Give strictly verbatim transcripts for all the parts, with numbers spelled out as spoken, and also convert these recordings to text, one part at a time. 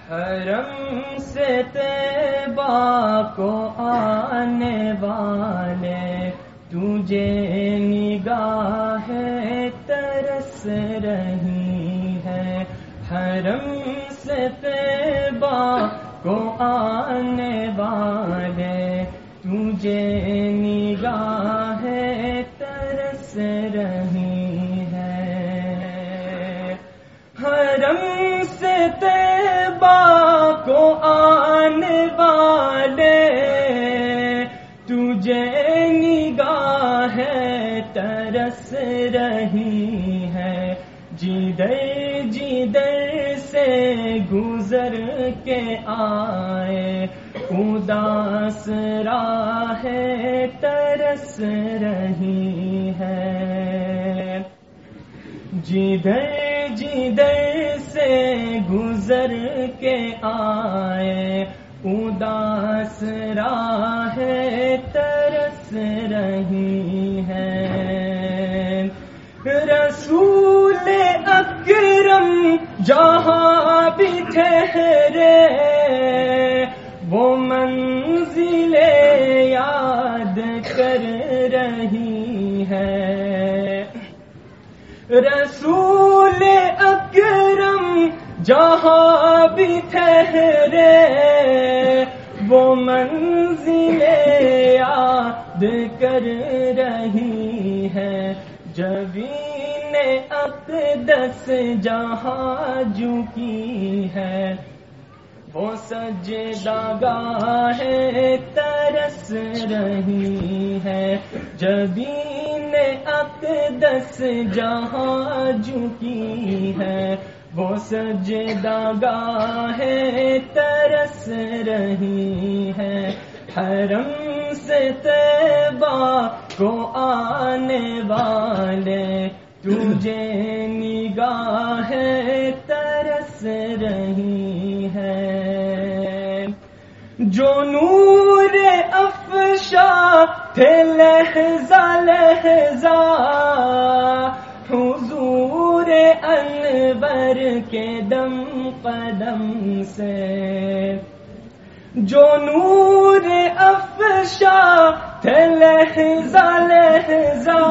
हरम से तैबा को आने वाले तुझे निगाह तरस रही है। हरम से तैबा को आने वाले तुझे निगाह तरस रही है। हरम से तैबा को आने वाले तुझे निगाह तरस रही है। जिधर जिधर से गुजर के आए उदास राह तरस रही है। जिधर जिधर से गुजर के आए उदास राह तरस रही है। रसूल अकरम जहाँ भी ठहरे वो मंजिले याद कर रही है। रसूल अकरम जहाँ भी ठहरे वो मंजिले याद कर रही है। जबीन अक़दस जहाँ झुकी है वो सजदागाह तरस रही है। जबीन अक़दस जहाँ झुकी है वो सजदागाह तरस रही है। हरम से तैबा को आने वाले तुझे निगाह तरस रही है। जो नूर अफ़शा थे लहज़ा लहज़ा हुजूर अनवर के दम कदम से। जो नूर अफ़शा थे लहज़ा लहज़ा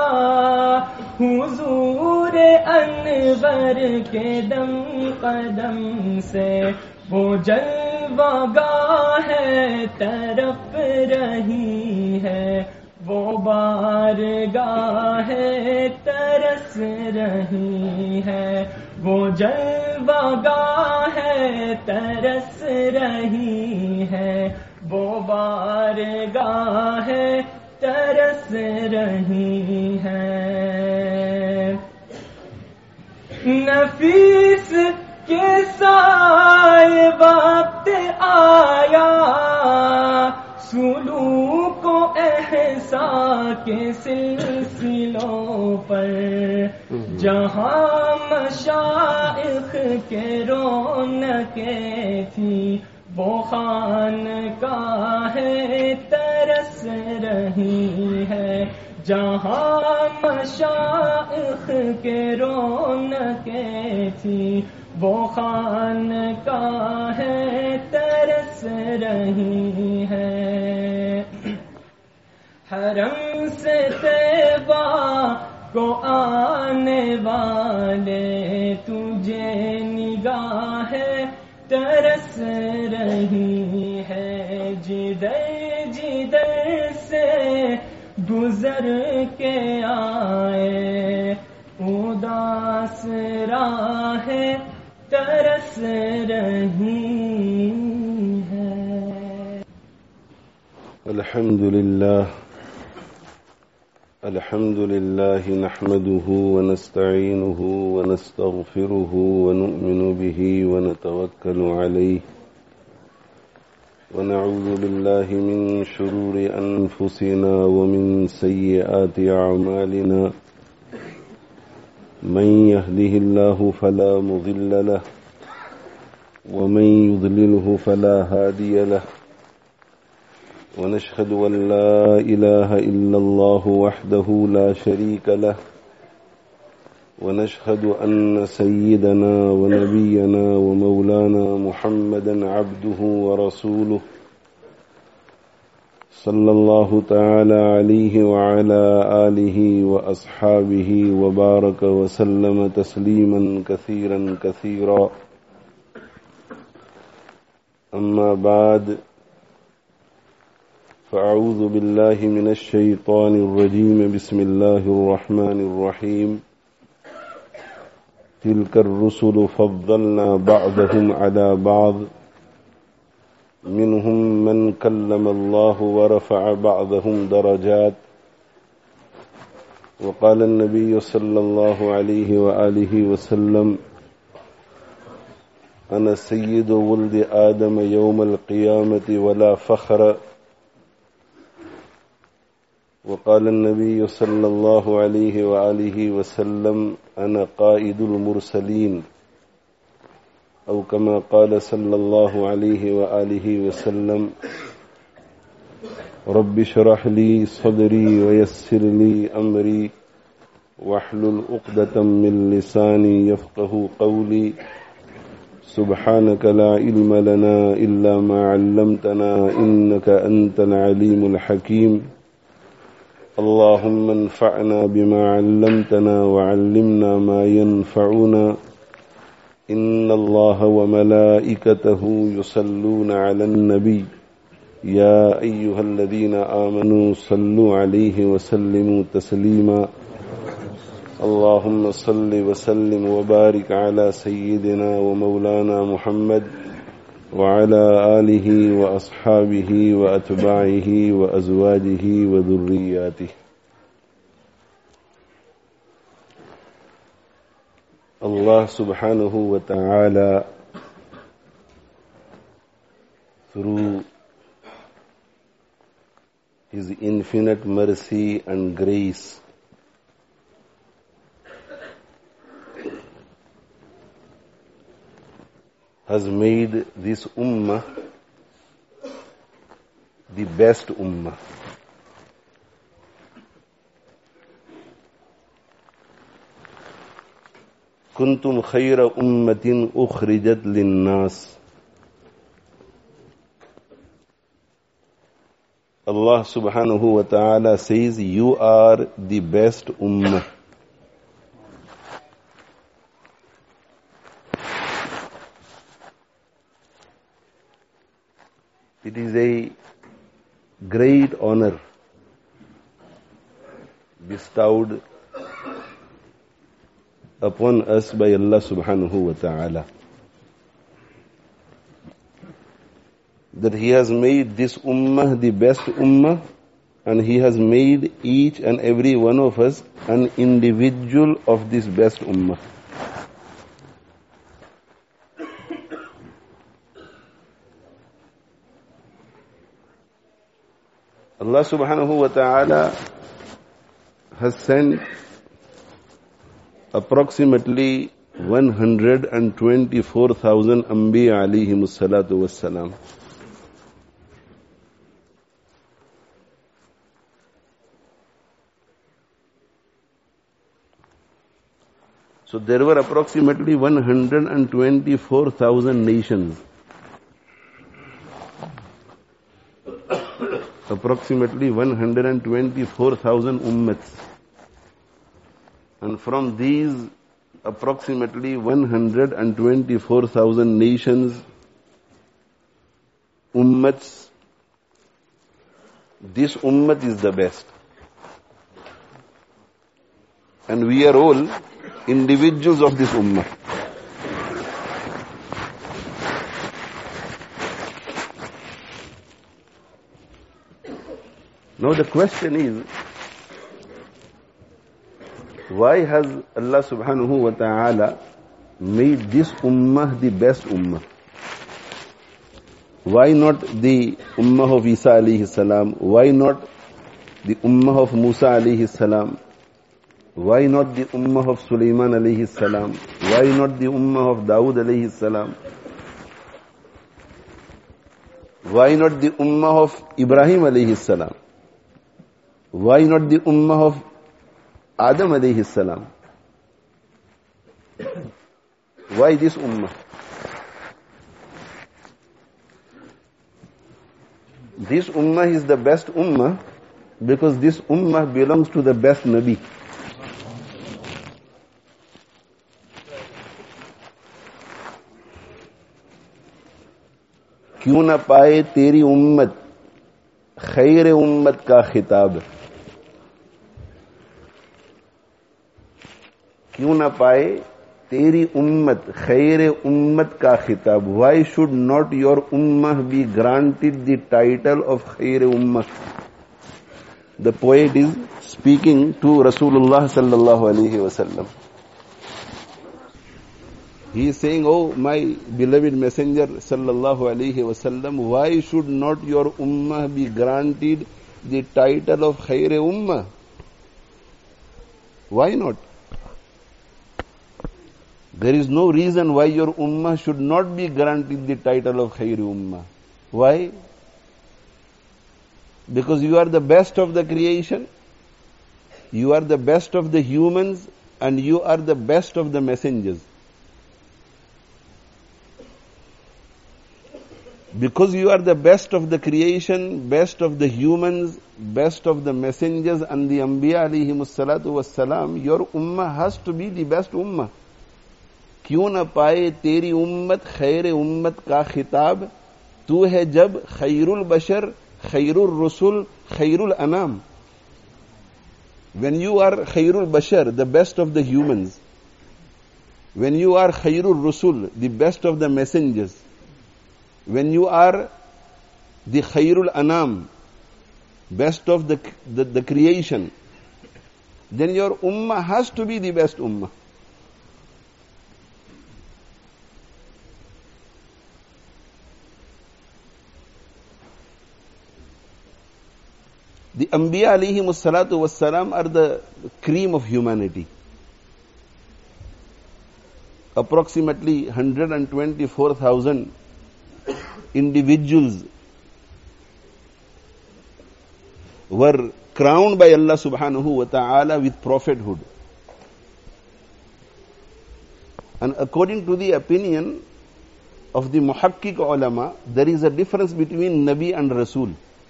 हुजूर अनवर के दम कदम से वो जलवागाह तरफ रही है। वो बारगाह तरस रही है। वो जलवागाह तरस रही है। वो बारगाह तरस रही है। नफीस के साए वक्त आया सुलूक को एहसा के सिलसिलों पर जहाँ मशाइख के रौनकें थी वो खानकाह तरस रही है। जहाँ मशाइख के रौनकें थी वो खानकाह तरस रही है। हरम से तैबा को आने वाले तुझे निगाह तरस रही है। जिधर जिधर से गुजर के आए उदास राह तरस रही है। अल्हम्दुलिल्लाह अल्हम्दुलिल्लाह नहमदुहु व नस्तईनुहु व नस्तगफिरुहु व नु'मिनु बिही व नतवक्कलु अलैहि व नऊज़ु बिल्लाहि मिन शुरूरि अनफुसिना व मिन सय्यिआति अअमालिना। मन यहदिहिल्लाहु फला मुज़िल्ल लहु व मन युज़लिल्हु फला हादिय लहु। ونشهد أن لا إله إلا الله وحده لا شريك له ونشهد أن سيدنا ونبينا ومولانا محمدا عبده ورسوله صلى الله تعالى عليه وعلى آله وأصحابه وبارك وسلم تسليما كثيرا كثيرا. أما بعد، فأعوذ بالله من الشيطان الرجيم. بسم الله الرحمن الرحيم. تلك الرسل فضلنا بعضهم على بعض منهم من كلم الله ورفع بعضهم درجات. وقال النبي صلى الله عليه وآله وسلم: أنا سيد ولد آدم يوم القيامة ولا فخر. وقال النبي صلى الله عليه وآله وسلم: أنا قائد المرسلين، أو كما قال صلى الله عليه وآله وسلم: رب اشرح لي صدري ويسر لي أمري واحلل عقدة من لساني يفقه قولي. سبحانك لا علم لنا إلا ما علمتنا إنك أنت العليم الحكيم. اللهم انفعنا بما علمتنا وعلمنا ما ينفعنا. إن الله وملائكته يصلون على النبي يا أيها الذين آمنوا صلوا عليه وسلموا تسليما. اللهم صل وسلم وبارك على سيدنا ومولانا محمد وعلى آله وأصحابه وأتباعه وأزواجه وذرياته. Allah subhanahu wa ta'ala, through His infinite mercy and grace, has made this ummah the best ummah. Kuntum khayra ummatin ukhrijat linnas. Allah subhanahu wa ta'ala says, you are the best ummah. It is a great honor bestowed upon us by Allah subhanahu wa ta'ala, that He has made this ummah the best ummah, and He has made each and every one of us an individual of this best ummah. Allah subhanahu wa ta'ala has sent approximately one hundred twenty-four thousand Anbiya alayhimus salatu wassalam. So there were approximately one hundred twenty-four thousand nations. Approximately one hundred twenty-four thousand ummats. And from these approximately one hundred twenty-four thousand nations, ummats, this ummat is the best. And we are all individuals of this ummah. Now the question is, why has Allah subhanahu wa ta'ala made this ummah the best ummah? Why not the ummah of Isa alayhi salam? Why not the ummah of Musa alayhi salam? Why not the ummah of Sulaiman alayhi salam? Why not the ummah of Dawood alayhi salam? Why not the ummah of Ibrahim alayhi salam? Why not the ummah of Adam alayhi salam? Why this ummah? This ummah is the best ummah because this ummah belongs to the best Nabi. क्यों न पाए तेरी उम्मत खैर उम्मत का खिताब, क्यों न पाए तेरी उम्मत खैर उम्मत का खिताब. Why should not your ummah be granted the title of खैर ummah? The poet is speaking to Rasulullah sallallahu alaihi wasallam. He is saying, oh my beloved messenger sallallahu alaihi wasallam, why should not your ummah be granted the title of khair ummah? Why not? There is no reason why your ummah should not be granted the title of khair ummah. Why? Because you are the best of the creation, you are the best of the humans, and you are the best of the messengers. Because you are the best of the creation, best of the humans, best of the messengers and the Anbiya alayhimus salatu wassalam, your ummah has to be the best ummah. क्यों न पाए तेरी उम्मत खैर उम्मत का खिताब, तू है जब खैरुल बशर खैरुल रसूल खैरुल अनाम. When you are Khairul Bashar, the best of the humans, when you are खैरुल रसूल, the best of the messengers, when you are the khairul anam, best of the, the, the creation, then your ummah has to be the best ummah. The Anbiya alayhimus salatu wassalam are the cream of humanity. Approximately one hundred twenty-four thousand individuals were crowned by Allah subhanahu wa ta'ala with prophethood. And according to the opinion of the muhakkik ulama, there is a difference between Nabi and Rasul.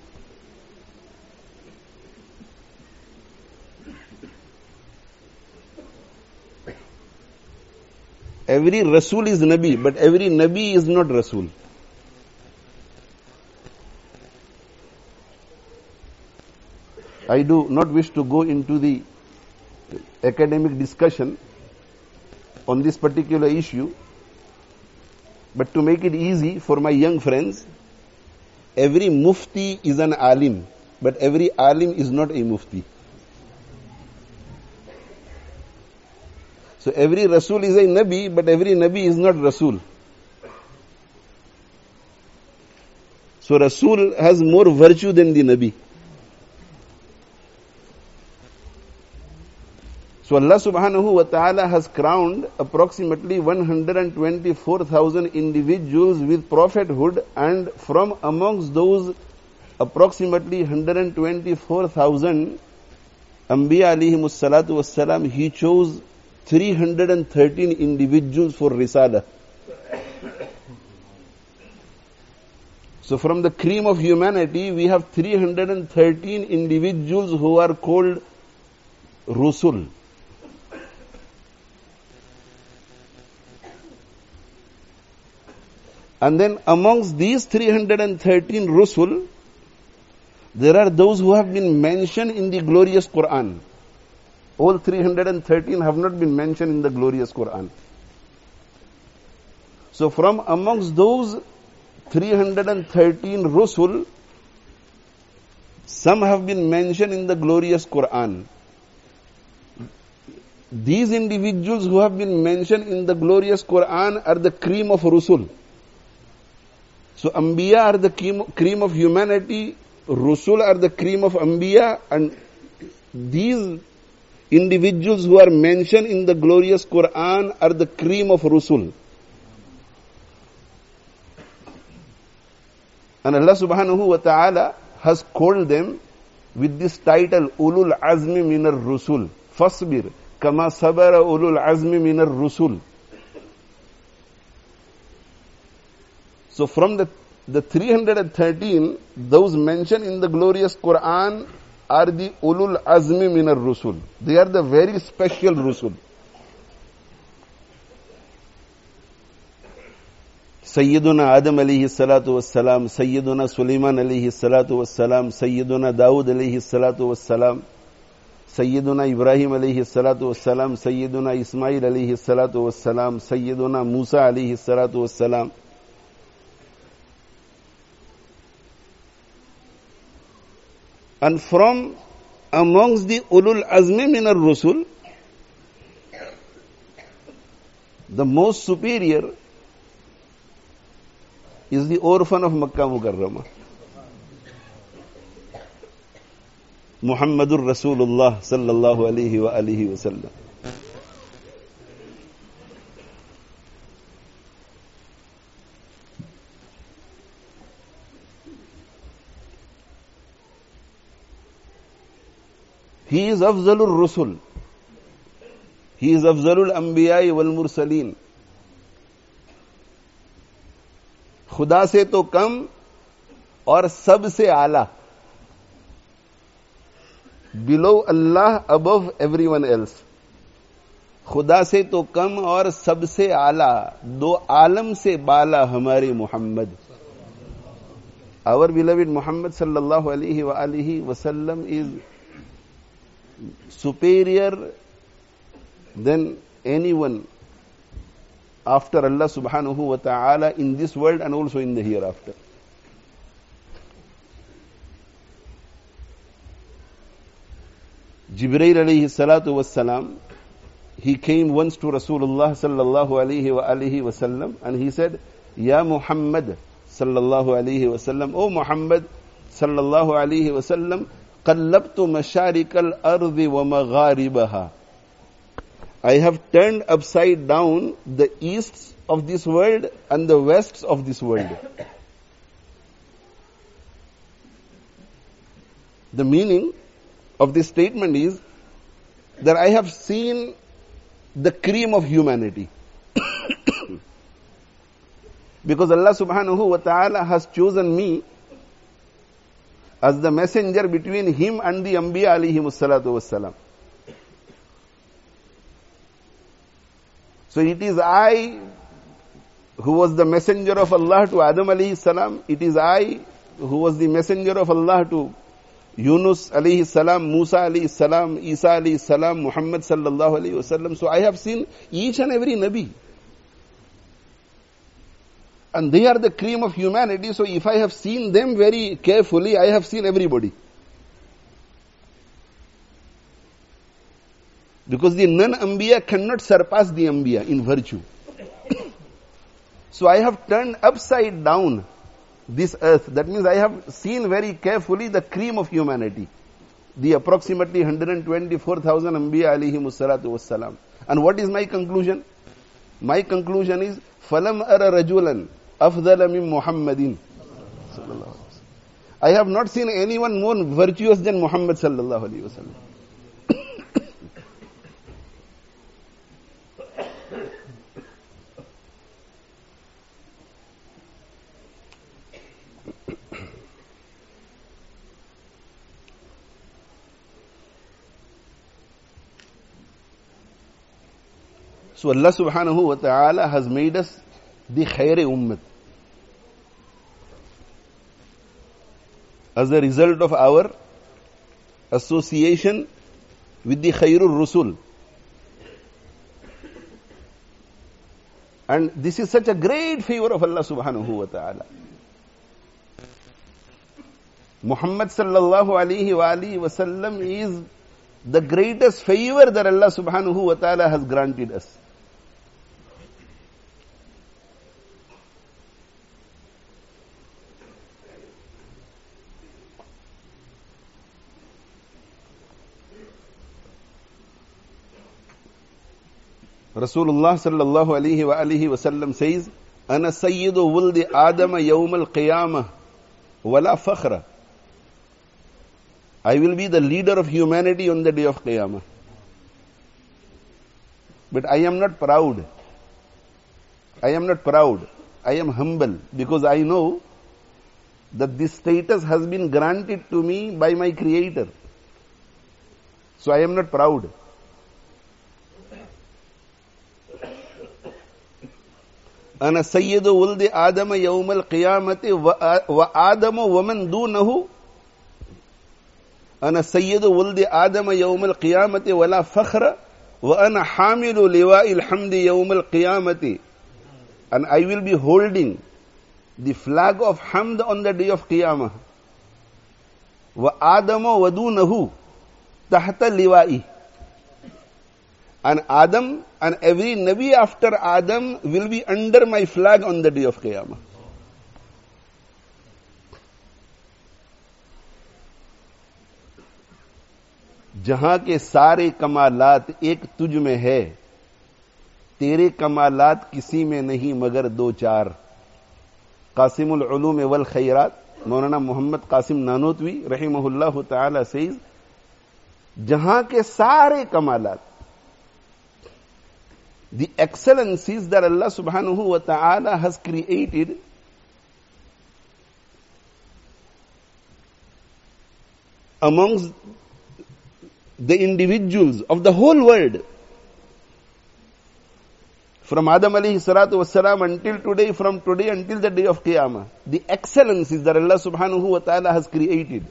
Every Rasul is Nabi, but every Nabi is not Rasul. I do not wish to go into the academic discussion on this particular issue, but to make it easy for my young friends, every mufti is an alim, but every alim is not a mufti. So every Rasul is a Nabi, but every Nabi is not Rasul. So Rasul has more virtue than the Nabi. So Allah subhanahu wa ta'ala has crowned approximately one hundred twenty-four thousand individuals with prophethood, and from amongst those approximately one hundred twenty-four thousand Anbiya alayhimus salatu wassalam, He chose three hundred thirteen individuals for Risala. So from the cream of humanity, we have three hundred thirteen individuals who are called Rusul. And then amongst these three hundred thirteen Rusul, there are those who have been mentioned in the glorious Quran. All three hundred thirteen have not been mentioned in the glorious Quran. So from amongst those three hundred thirteen Rusul, some have been mentioned in the glorious Quran. These individuals who have been mentioned in the glorious Quran are the cream of Rusul. So Anbiya are the cream of humanity, Rusul are the cream of Anbiya, and these individuals who are mentioned in the glorious Quran are the cream of Rusul. And Allah subhanahu wa ta'ala has called them with this title, Ulul Azmi Minar Rusul. Fasbir, kama sabara Ulul Azmi Minar Rusul. So from the, the three hundred thirteen, those mentioned in the glorious Quran are the ulul azmi minar rusul. They are the very special rusul. Sayyiduna Adam alayhi salatu wassalam, Sayyiduna Sulaiman alayhi salatu wassalam, Sayyiduna Dawood alayhi salatu wassalam, Sayyiduna Ibrahim alayhi salatu wassalam, Sayyiduna Ismail alayhi salatu wassalam, Sayyiduna Musa alayhi salatu wassalam. And from amongst the ulul azmi minar rusul, the most superior is the orphan of Makkah Mukarramah, Muhammadur Rasulullah sallallahu alayhi wa alihi wa sallam. He is Afzalur Rusul. He is Afzalul Anbiya wal Mursaleen. खुदा से तो कम और सबसे आला. Below Allah, above everyone else. खुदा से तो कम और सबसे आला, दो आलम से बाला हमारे Mohammad. Our beloved Muhammad sallallahu alaihi wa alihi wasallam is superior than anyone after Allah subhanahu wa ta'ala in this world and also in the hereafter. Jibreel alayhi salatu wassalam, he came once to Rasulullah sallallahu alayhi wa alihi wasallam and he said, Ya Muhammad sallallahu alayhi wasallam, O Muhammad sallallahu alayhi wasallam, قَلَّبْتُ مَشَارِكَ الْأَرْضِ وَمَغَارِبَهَا. I have turned upside down the easts of this world and the wests of this world. The meaning of this statement is that I have seen the cream of humanity. Because Allah subhanahu wa ta'ala has chosen me as the messenger between him and the Anbiya alayhimus salatu wassalam. So it is I who was the messenger of Allah to Adam alayhi salam. It is I who was the messenger of Allah to Yunus alayhi salam, Musa alayhi salam, Isa alayhi salam, Muhammad sallallahu alayhi wasallam. So I have seen each and every Nabi. And they are the cream of humanity. So if I have seen them very carefully, I have seen everybody. Because the non-Anbiya cannot surpass the Anbiya in virtue. So I have turned upside down this earth. That means I have seen very carefully the cream of humanity. The approximately one hundred twenty-four thousand Anbiya alayhimus salatu wassalam. And what is my conclusion? My conclusion is, فَلَمْ أَرَ رَجُولًا أَفْضَلَ مِنْ مُحَمَّدٍ. I have not seen anyone more virtuous than Muhammad sallallahu alayhi wa sallam. So Allah subhanahu wa ta'ala has made us the Khair Ummat. As a result of our association with the Khairul Rusul. And this is such a great favor of Allah subhanahu wa ta'ala. Muhammad sallallahu alayhi wa alihi wa sallam is the greatest favor that Allah subhanahu wa ta'ala has granted us. Rasulullah sallallahu alayhi wa alihi wa sallam says, Ana sayyidu wuldi Adama yawm al-qiyamah wala fakhra. I will be the leader of humanity on the day of Qiyamah. But I am not proud. I am not proud. I am humble because I know that this status has been granted to me by my Creator. So I am not proud. Ana sayyidu wuldi Adama yawmal qiyamati wa Adamu wa man dunahu. Ana sayyidu wuldi Adama yawmal qiyamati wa la fakhra wa ana hamilu liwa'il hamdi yawmal qiyamati. And I will be holding the flag of Hamd on the day of Qiyamah. Wa Adamu wa dunahu tahta liwa'i. And Adam and every Nabi after Adam will be under my flag on the day of Qiyamah. जहां के सारे कमालात एक तुझ में है, तेरे कमालात किसी में नहीं मगर दो चार. कासिमुल उलूम वल खैरात, मौलाना मोहम्मद कासिम नानोतवी रहिमहुल्लाह ताला सेज, जहां के सारे कमालात, the excellencies that Allah subhanahu wa ta'ala has created, amongst the individuals of the whole world, from Adam alayhi salatu wassalam until today, from today until the day of Qiyamah, the excellencies that Allah subhanahu wa ta'ala has created,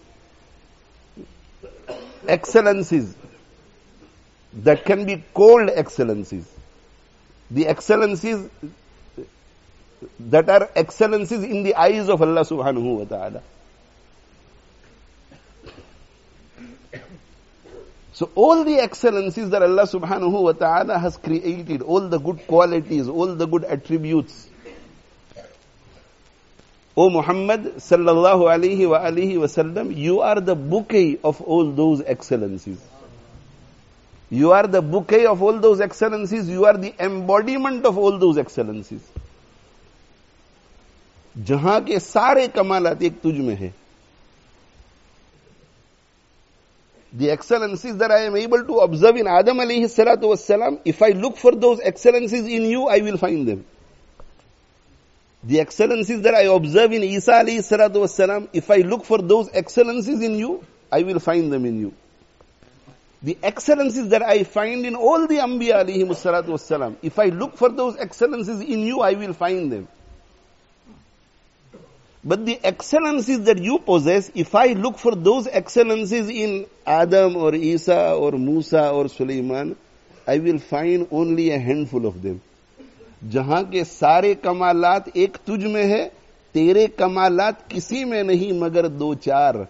excellencies that can be called excellencies, the excellencies that are excellencies in the eyes of Allah subhanahu wa ta'ala. So all the excellencies that Allah subhanahu wa ta'ala has created, all the good qualities, all the good attributes, O Muhammad sallallahu alayhi wa alihi wa sallam, you are the bouquet of all those excellencies. You are the bouquet of all those excellencies. You are the embodiment of all those excellencies. जहां के सारे कमालात एक तुझ में है. The excellencies that I am able to observe in Adam alayhi salatu wassalam, if I look for those excellencies in you, I will find them. The excellencies that I observe in Isa alayhi salatu wassalam, if I look for those excellencies in you, I will find them in you. The excellencies that I find in all the Anbiya alayhi salatu wassalam, if I look for those excellencies in you, I will find them. But the excellencies that you possess, if I look for those excellencies in Adam or Isa or Musa or Sulaiman, I will find only a handful of them. जहां के सारे कमालात एक तुझ में है, तेरे कमालात किसी में नहीं मगर दो चार.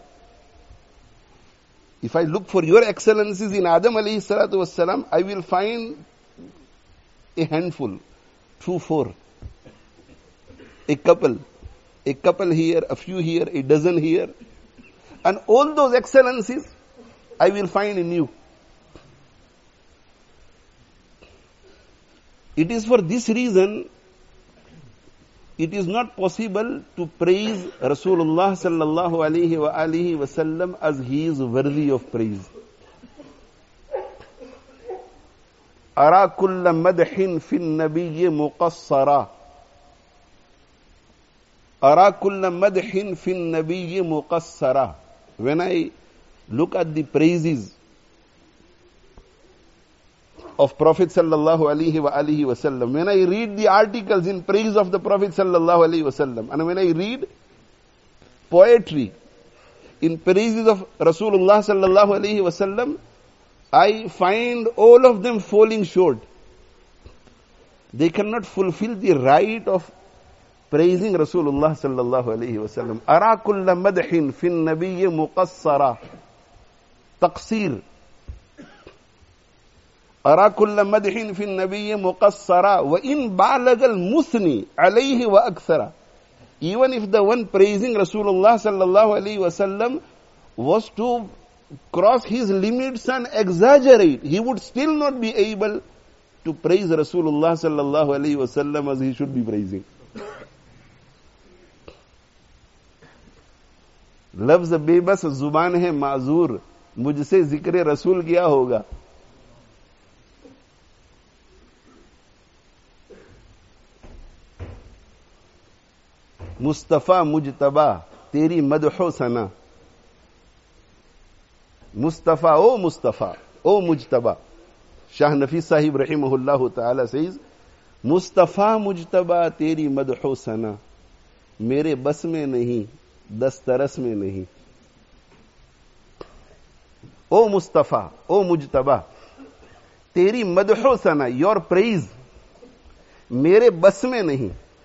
If I look for your excellencies in Adam alayhi salatu wassalam, I will find a handful, two, four, a couple. A couple here, a few here, a dozen here. And all those excellencies I will find in you. It is for this reason, it is not possible to praise Rasulullah sallallahu alayhi wa alihi wa sallam as he is worthy of praise. Ara kulla madhin fin nabiyyi muqassara. Ara kulla madhin fin nabiyyi muqassara. When I look at the praises of Prophet sallallahu alaihi wa alihi wasallam, when I read the articles in praise of the Prophet sallallahu alaihi wasallam, and when I read poetry in praises of Rasulullah sallallahu alaihi wasallam, I find all of them falling short. They cannot fulfill the right of praising Rasulullah sallallahu alayhi wa sallam. Ara kulla madhin fin nabiyyi muqassara. Taqsir. Ara kulla madhin fin nabiyyi muqassara. Wa in ba'lagal muthni alayhi wa akthara. Even if the one praising Rasulullah sallallahu alayhi wa sallam was to cross his limits and exaggerate, he would still not be able to praise Rasulullah sallallahu alayhi wa sallam as he should be praising. लफ्ज बेबस जुबान है माजूर, मुझसे जिक्र रसूल क्या होगा. मुस्तफा मुजतबा तेरी मदहो सना, मुस्तफा ओ मुस्तफा ओ मुजतबा. शाह नफीस साहिब रहिमहुल्लाह ताला सेज मुस्तफा मुजतबा तेरी मदहो सना, मेरे बस में नहीं दस्तरस में नहीं. ओ मुस्तफा ओ मुजतबा तेरी मदहो सना, योर प्रेज मेरे बस में नहीं.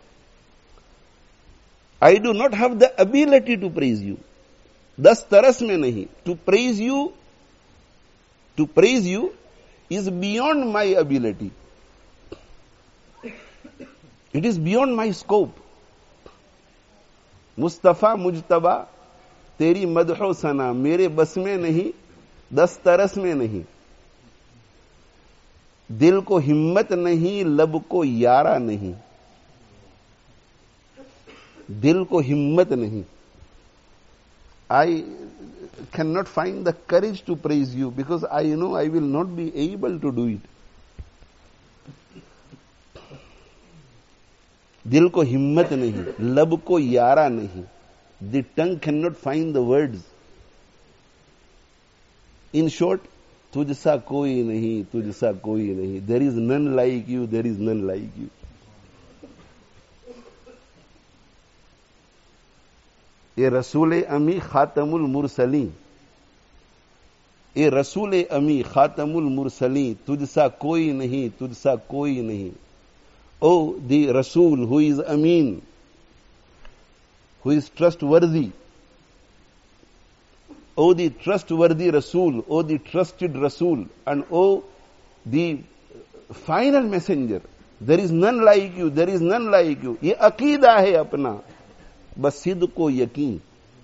I do not have the ability to praise you, दस्तरस में नहीं. To praise you, to praise you is beyond my ability. It is beyond my scope. मुस्तफा मुजतबा तेरी मदहो सना, मेरे बस में नहीं दस्तरस में नहीं. दिल को हिम्मत नहीं, लब को यारा नहीं. दिल को हिम्मत नहीं. I cannot find the courage to praise you because I know I will not be able to do it. दिल को हिम्मत नहीं, लब को यारा नहीं. The tongue cannot find the words. In short, तुझसा कोई नहीं, तुझसा कोई नहीं. There is none like you, there is none like you. ये रसूल अमी खातमुल मुरसली, ये रसूल अमी खातमुल मुरसली, तुझसा कोई नहीं, तुझसा कोई नहीं. ओ दी रसूल हु इज अमीन, who is trustworthy. O the trustworthy Rasul, O the trusted Rasul, and O the final messenger. There is none like you, there is none like you. ये अकीदा है अपना, बस सिद्ध को यकीन.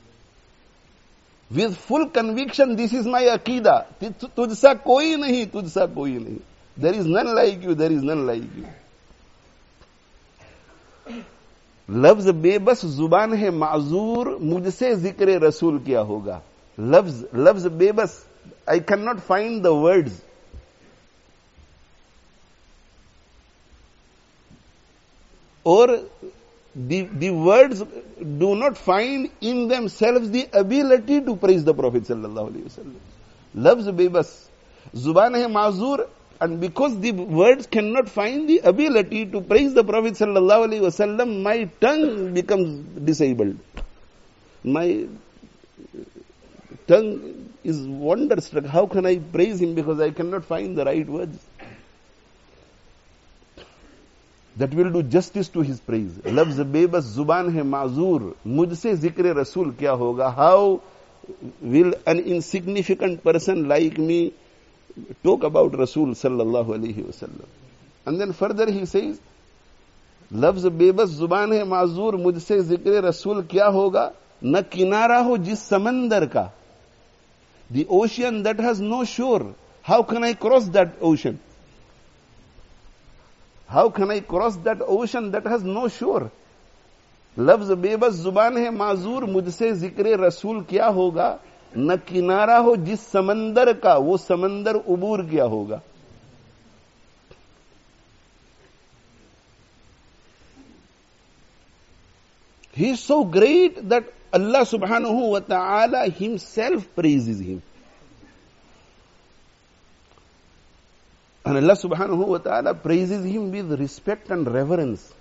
With full conviction, this is my अकीदा. तुझसा कोई नहीं, तुझसा कोई नहीं. There is none like you, there is none like you. लफ्ज बेबस जुबान है माजूर, मुझसे जिक्र रसूल क्या होगा. लफ्ज लफ्ज बेबस, I can not find the words. और the words do not find in themselves the ability to praise the Prophet sallallahu alaihi wasallam. लफ्ज बेबस, जुबान है माजूर, and because the words cannot find the ability to praise the Prophet sallallahu alaihi wasallam, my tongue becomes disabled. My tongue is wonderstruck. How can I praise him because I cannot find the right words that will do justice to his praise. लफ्ज बेबस, जुबान है माजूर, मुझसे जिक्र रसूल क्या होगा. How will an insignificant person like me talk about Rasul sallallahu alaihi wasallam? And then further he says, लफ्ज बेबस, जुबान है माजूर, मुझसे जिक्र रसूल क्या होगा. न किनारा हो जिस समंदर का, the ocean that has no shore. How can I cross that ocean? How can I cross that ocean that has no shore? लफ्ज बेबस, जुबान है माजूर, मुझसे जिक्र रसूल क्या होगा. न किनारा हो जिस समंदर का, वो समंदर उबूर क्या होगा. He is so great that Allah subhanahu wa ta'ala himself praises him. And Allah subhanahu wa ta'ala praises him with respect and reverence.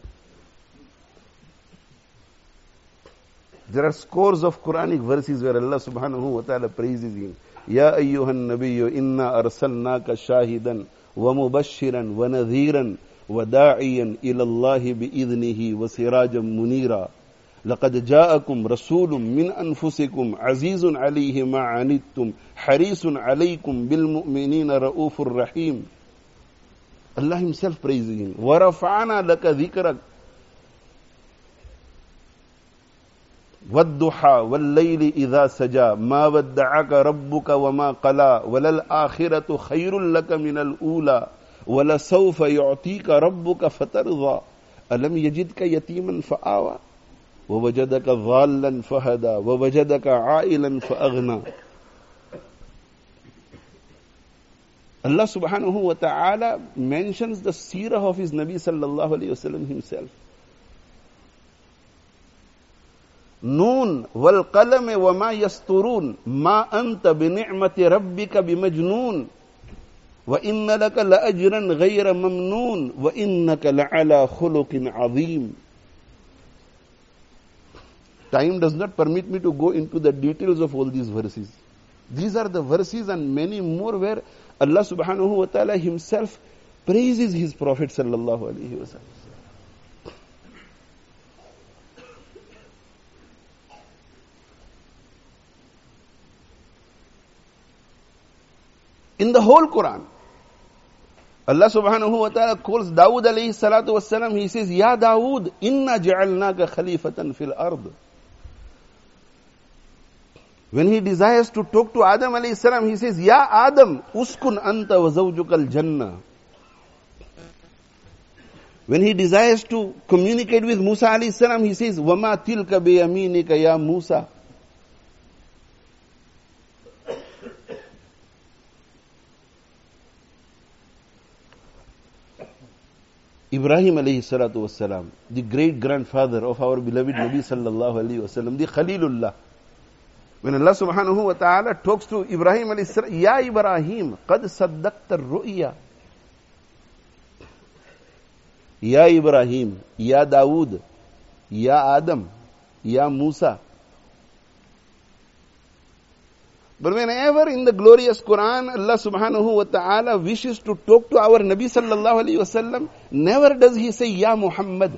There are scores of Quranic verses where Allah subhanahu wa ta'ala praises him. Ya ayyuhan nabiyyu inna arsalnaka shahidan wa mubashiran wa nadhiran wa da'iyan ila Allahi bi idnihi wa sirajan munira. لقد جاءكم رسول من أنفسكم عزيز عليه ما عنتم حريص عليكم بالمؤمنين رؤوف رحيم. Allah himself praises him. وَرَفَعْنَا لَكَ ذِكْرَكَ وَالضُّحَى وَاللَّيْلِ إِذَا سَجَى مَا وَدَّعَكَ رَبُّكَ وَمَا قَلَى وَلَلْآخِرَةُ خَيْرٌ لَكَ مِنَ الْأُولَى وَلَسَوْفَ يُعْطِيكَ رَبُّكَ فَتَرْضَى أَلَمْ يَجِدْكَ يَتِيمًا فَآوَى وَوَجَدَكَ ضَالًّا فَهَدَى وَوَجَدَكَ عَائِلًا فَأَغْنَى. Allah subhanahu wa ta'ala mentions the seerah of his Nabi sallallahu alayhi wasallam himself. Noon wal qalami wa ma yasturun ma anta bi ni'mati rabbika bimajnoon wa inna laka la ajran ghayra mamnoon wa innaka la ala khuluqin azim. Time does not permit me to go into the details of all these verses. These are the verses and many more where Allah subhanahu wa ta'ala himself praises his Prophet sallallahu alaihi wasallam. In the whole Quran, Allah subhanahu wa ta'ala calls Dawood alayhi salatu wasalam, he says, Ya Dawood, inna ja'alnaka khalifatan fil ard. When he desires to talk to Adam alayhi salam, he says, Ya Adam, uskun anta wa zawjuka al-jannah. When he desires to communicate with Musa alayhi salam, he says, Wama tilka bi yaminika ya Musa. Ibrahim alayhi salatu wasalam, the great grandfather of our beloved Nabi sallallahu alayhi wasallam, the Khalilullah. When Allah subhanahu wa ta'ala talks to Ibrahim alayhi salam, Ya Ibrahim, qad saddaqta ar-ru'ya. Ya Ibrahim, Ya Dawood, Ya Adam, Ya Musa. But whenever in the glorious Quran, Allah subhanahu wa ta'ala wishes to talk to our Nabi sallallahu alayhi wasallam, never does he say, Ya Muhammad.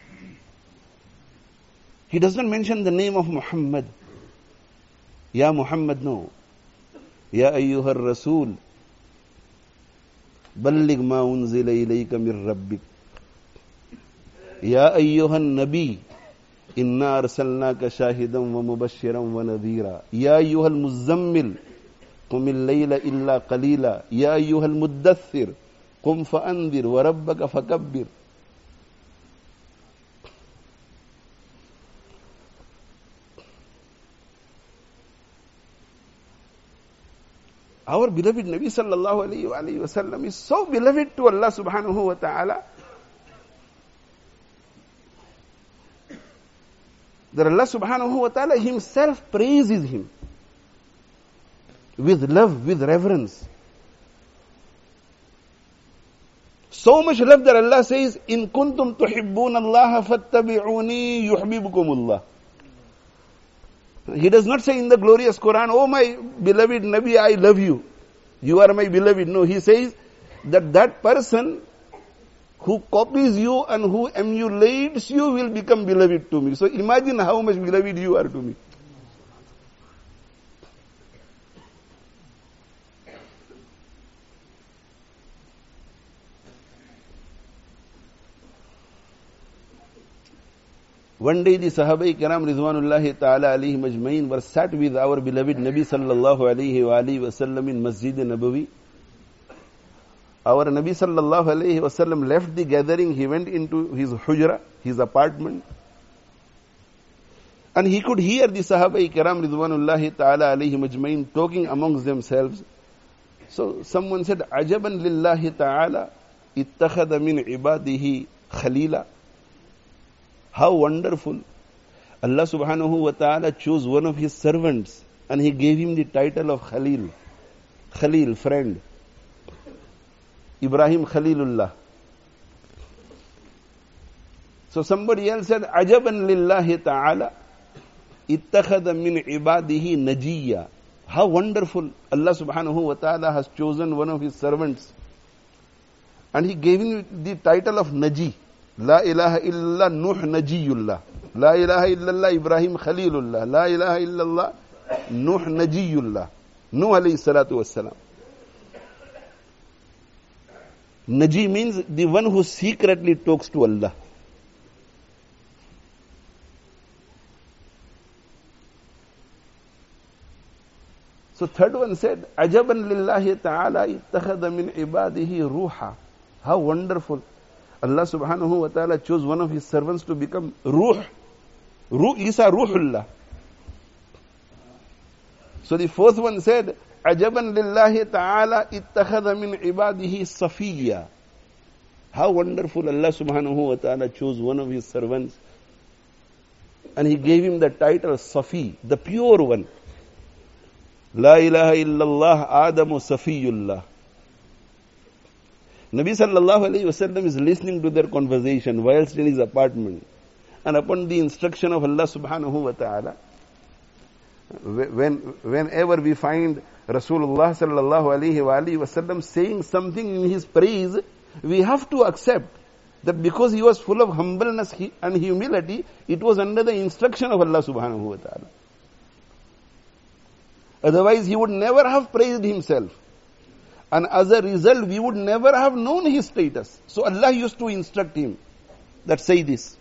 He does not mention the name of Muhammad. Ya Muhammad, no. Ya ayyuhar Rasul. Balligh ma unzila ilayka min Rabbik. Ya ayyuhan Nabi. Inna arsalnaka shahidan wa mubashiran wa nadhira. Ya ayyuhal muzammil. Qumil layla illa qalila. Ya ayyuhal muddathir. Qum fa'andir wa rabbaka fakabbir. Our beloved Nabi sallallahu alayhi wa sallam is so beloved to Allah subhanahu wa ta'ala that Allah subhanahu wa ta'ala himself praises him with love, with reverence. So much love that Allah says, In kuntum tuhibbuna Allah fattabi'uni yuhibbukumullah. He does not say in the glorious Quran, Oh my beloved Nabi, I love you. You are my beloved. No, he says that that person who copies you and who emulates you will become beloved to me. So imagine how much beloved you are to me. One day the Sahabai Kiram Ridwanullahi Ta'ala alayhi majmain were sat with our beloved Nabi sallallahu alayhi wa alayhi wa sallam in Masjid Nabawi. Our Nabi sallallahu alayhi wa sallam left the gathering, he went into his hujra, his apartment. And he could hear the Sahabai Kiram Ridwanullahi Ta'ala alayhi majmain talking amongst themselves. So someone said, Ajaban lillahi ta'ala ittakhadha min ibadihi khalila. How wonderful. Allah subhanahu wa ta'ala chose one of his servants and he gave him the title of Khalil. Khalil, friend. Ibrahim Khalilullah. So somebody else said, Ajaban lillahi ta'ala ittakhadha min ibadihi najiyya. How wonderful. Allah subhanahu wa ta'ala has chosen one of his servants and he gave him the title of Naji. La ilaha illallah Nuh Najiyullah. La ilaha illallah Ibrahim Khalilullah. La ilaha illallah Nuh Najiyullah. Nuh alayhi salatu wassalam. Naji means the one who secretly talks to Allah. So third one said, Ajaban lillahi ta'ala ittakhadha min ibadihi ruha. How wonderful. Allah subhanahu wa ta'ala chose one of his servants to become Ruh. Ruh, Isa Ruhullah. So the fourth one said, Ajaban lillahi ta'ala ittakhadha min ibadihi Safiya. How wonderful Allah subhanahu wa ta'ala chose one of his servants And he gave him the title Safi, the pure one. La ilaha illallah Adamu Safiyullah. Nabi sallallahu alayhi wasallam is listening to their conversation whilst in his apartment. And upon the instruction of Allah subhanahu wa ta'ala, when, whenever we find Rasulullah sallallahu alayhi wa alayhi wasallam saying something in his praise, we have to accept that because he was full of humbleness and humility, it was under the instruction of Allah subhanahu wa ta'ala. Otherwise, he would never have praised himself. And as a result, we would never have known his status. So Allah used to instruct him that say this.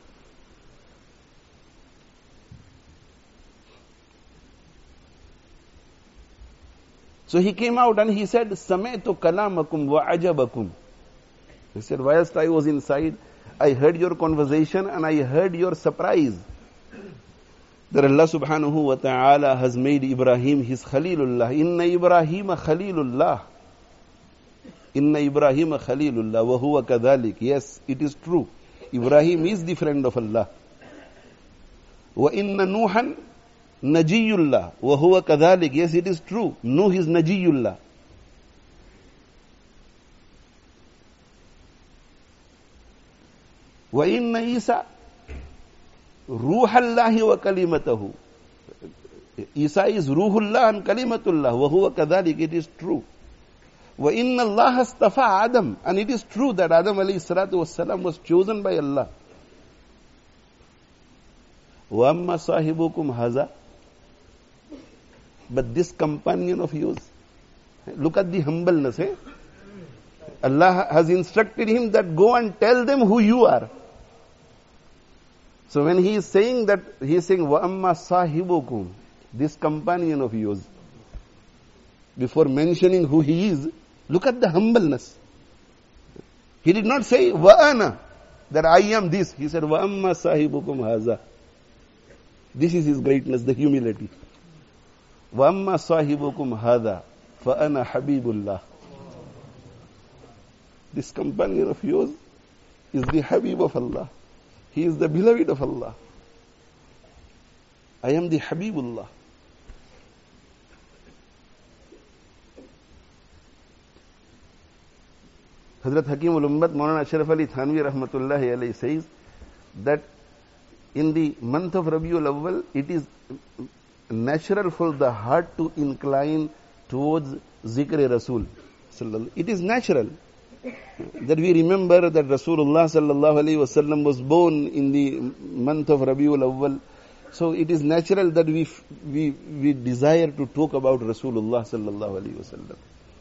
So he came out and he said, Sametu kalamakum wa ajabakum. He said, whilst I was inside, I heard your conversation and I heard your surprise. That Allah subhanahu wa ta'ala has made Ibrahim his Khalilullah. Inna Ibrahima Khalilullah. Inna Ibrahima Khalilullah wa huwa kadhalik. Yes, it is true. Ibrahim is the friend of Allah. Wa inna Nuhan Najiyullah wa huwa kadhalik. Yes, it is true. Nuh is Najiyullah. Wa inna Isa Ruhallahi wa kalimatahu. Isa is Ruhullah and Kalimatullah. Wa huwa kadhalik. It is true. Wa inna Allah astafa Adam. And it is true that Adam alayhi salatu wassalam was chosen by Allah. Wa amma sahibukum haza. But this companion of yours, look at the humbleness. Eh? Allah has instructed him that go and tell them who you are. So when he is saying that, he is saying, wa amma sahibukum, this companion of yours. Before mentioning who he is, look at the humbleness. He did not say, wa ana, that I am this. He said, wa amma sahibukum haza. This is his greatness, the humility. Wa amma sahibukum hada, fa ana habibullah. This companion of yours is the Habib of Allah. He is the beloved of Allah. I am the Habibullah. Hazrat Hakim ul-Ummat Maulana Ashraf Ali Thanvi rahmatullahi alayhi says that in the month of Rabiul Awwal, it is natural for the heart to incline towards Zikr Rasul. It is natural that we remember that Rasulullah sallallahu alayhi wasallam was born in the month of Rabiul Awwal. So it is natural that we we we desire to talk about Rasulullah sallallahu alayhi wasallam.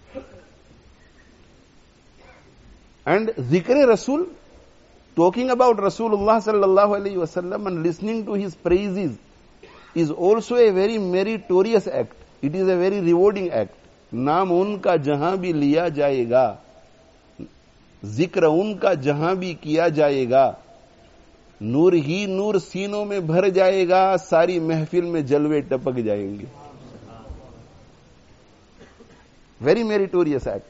And Zikr Rasul, talking about Rasulullah sallallahu alayhi wasallam and listening to his praises, is also a very meritorious act. It is a very rewarding act. Naam unka jahan bhi liya jayega. जिक्र उनका जहां भी किया जाएगा, नूर ही नूर सीनों में भर जाएगा, सारी महफिल में जलवे टपक जाएंगे. Very meritorious act.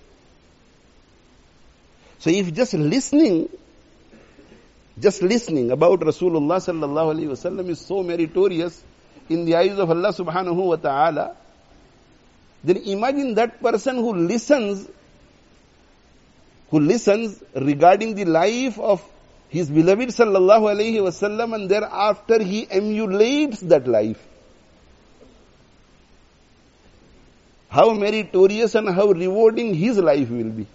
So if just listening, just listening about Rasulullah sallallahu alaihi wasallam is so meritorious in the eyes of Allah subhanahu wa ta'ala, then imagine that person who listens who listens regarding the life of his beloved sallallahu alayhi wasallam and thereafter he emulates that life. How meritorious and how rewarding his life will be.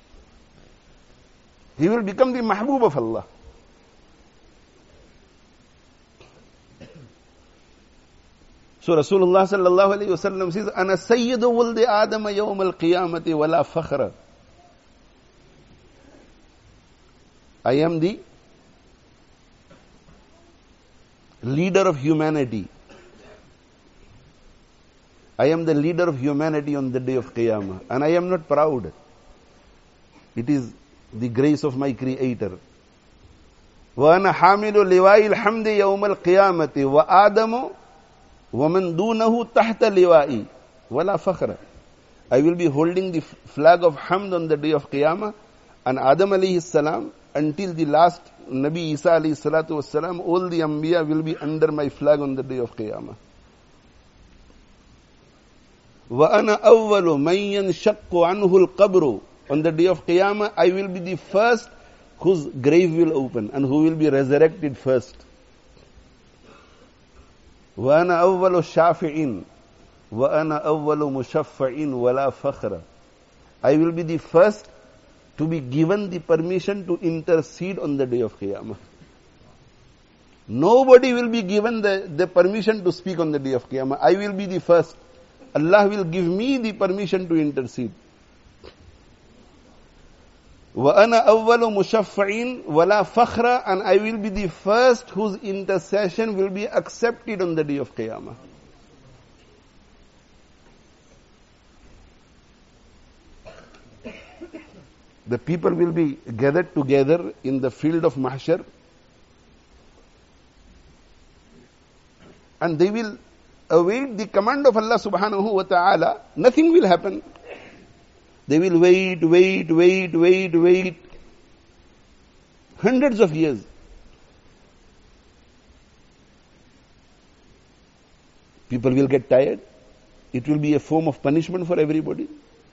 He will become the mahbub of Allah. So Rasulullah sallallahu alayhi wasallam says, Ana sayyidu wuldi Adama yawm al-qiyamati wala fakhra. I am the leader of humanity. I am the leader of humanity on the day of Qiyamah. And I am not proud. It is the grace of my Creator. وَأَنَا حَامِلُ لِوَاءِ الْحَمْدِ يَوْمَ الْقِيَامَةِ وَآدَمُ وَمَنْ دُونَهُ تَحْتَ لِوَائِي وَلَا فَخْرَ. I will be holding the flag of Hamd on the day of Qiyamah, and Adam alayhi salam until the last Nabi Isa alayhi salatu wassalam, all the Anbiya will be under my flag on the day of Qiyamah. وَأَنَا أَوَّلُ مَنْ يَنْشَقُّ عَنْهُ الْقَبْرُ. On the day of Qiyamah, I will be the first whose grave will open and who will be resurrected first. وَأَنَا أَوَّلُ شَافِعٍ وَأَنَا أَوَّلُ مُشَفَّعٍ وَلَا فَخْرَ. I will be the first to be given the permission to intercede on the day of Qiyamah. Nobody will be given the, the permission to speak on the day of Qiyamah. I will be the first. Allah will give me the permission to intercede. وَأَنَا أَوَّلُ مُشَفَّعٍ وَلَا فَخْرَ. And I will be the first whose intercession will be accepted on the day of Qiyamah. The people will be gathered together in the field of Mahshar, and they will await the command of Allah subhanahu wa ta'ala. Nothing will happen. They will wait, wait, wait, wait, wait. Hundreds of years. People will get tired. It will be a form of punishment for everybody.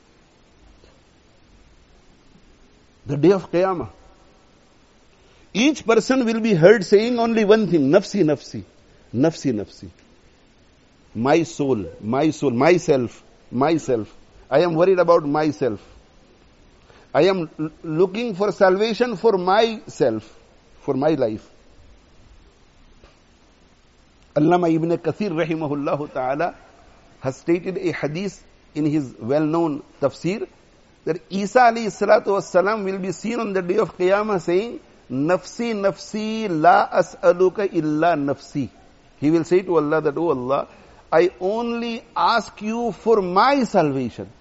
The day of Qiyamah. Each person will be heard saying only one thing, Nafsi, Nafsi, Nafsi, Nafsi. My soul, my soul, myself, myself. I am worried about myself. I am l- looking for salvation for myself, for my life. Allama Ibn Kathir rahimahullah ta'ala has stated a hadith in his well-known tafsir that Isa alayhi salatu wassalam will be seen on the day of Qiyamah saying, Nafsi, Nafsi, la as'aluka illa nafsi. He will say to Allah that, oh Allah, I only ask you for my salvation.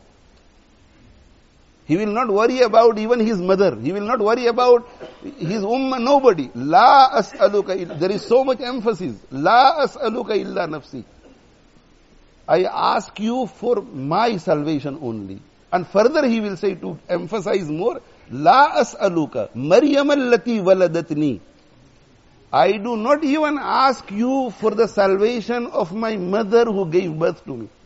He will not worry about even his mother. He will not worry about his ummah, nobody. La as'aluka illa. There is so much emphasis. La as'aluka illa nafsi. I ask you for my salvation only. And further he will say to emphasize more, La as'aluka Maryam allati waladatni. I do not even ask you for the salvation of my mother who gave birth to me.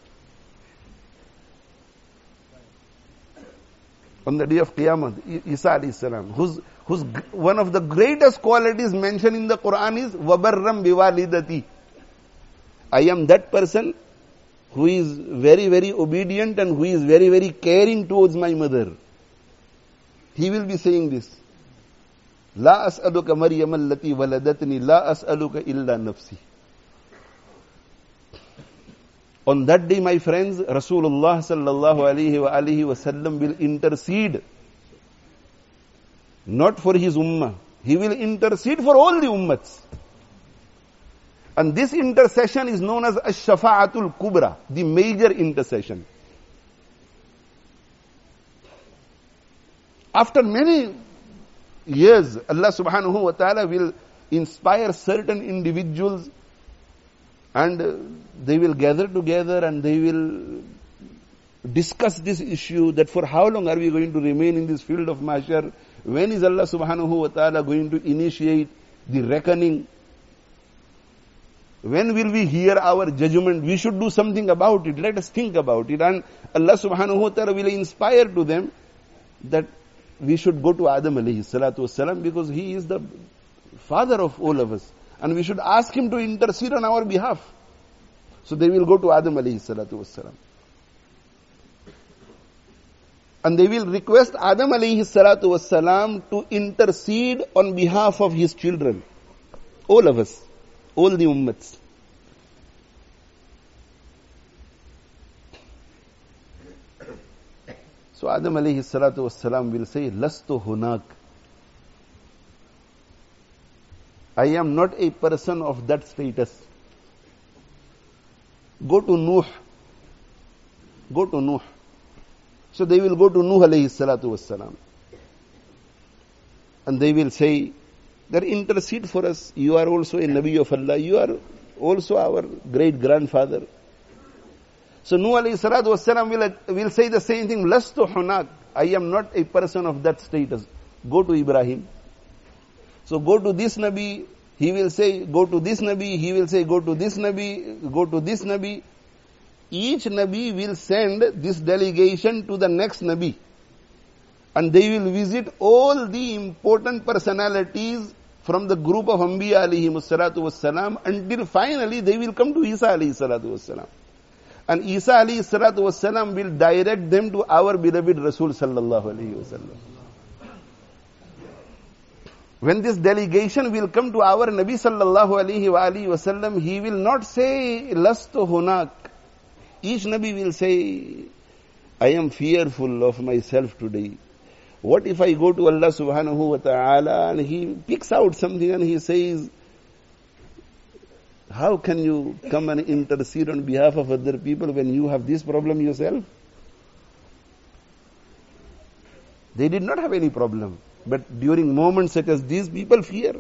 On the day of Qiyamah, Isa alayhi salam, whose, whose one of the greatest qualities mentioned in the Quran is وَبَرَّمْ بِوَالِدَتِي. I am that person who is very, very obedient and who is very, very caring towards my mother. He will be saying this. La as'aluka Maryam allati waladatni, la as'aluka illa nafsi. On that day, my friends, Rasulullah sallallahu alayhi wa alihi wa sallam will intercede. Not for his ummah. He will intercede for all the ummats. And this intercession is known as Ash-Shafa'atul Kubra, the major intercession. After many years, Allah subhanahu wa ta'ala will inspire certain individuals and they will gather together and they will discuss this issue that for how long are we going to remain in this field of mahshar? When is Allah subhanahu wa ta'ala going to initiate the reckoning? When will we hear our judgment? We should do something about it. Let us think about it. And Allah subhanahu wa ta'ala will inspire to them that we should go to Adam alayhi salatu wasalam because he is the father of all of us. And we should ask him to intercede on our behalf. So they will go to Adam alayhi salatu wasalam. And they will request Adam alayhi salatu wasalam to intercede on behalf of his children. All of us. All the ummats. So Adam alayhi salatu wassalam will say, Lastu hunak. I am not a person of that status. Go to Nuh. Go to Nuh. So they will go to Nuh alayhi salatu wassalam. And they will say, that intercede for us. You are also a Nabi of Allah. You are also our great grandfather. So Nuh alayhi salatu wassalam will, will say the same thing. Lastu hunak. I am not a person of that status. Go to Ibrahim. So go to this Nabi, he will say, go to this Nabi, he will say, go to this Nabi, go to this Nabi. Each Nabi will send this delegation to the next Nabi. And they will visit all the important personalities from the group of Anbiya alayhi salatu wassalam until finally they will come to Isa alayhi salatu wassalam. And Isa alayhi salatu wassalam will direct them to our beloved Rasul sallallahu alayhi wasallam. When this delegation will come to our Nabi sallallahu alayhi wa alayhi wasallam, he will not say, Lastu hunak. Each Nabi will say, I am fearful of myself today. What if I go to Allah subhanahu wa ta'ala and He picks out something and He says, how can you come and intercede on behalf of other people when you have this problem yourself? They did not have any problem. But during moments such as these, people fear.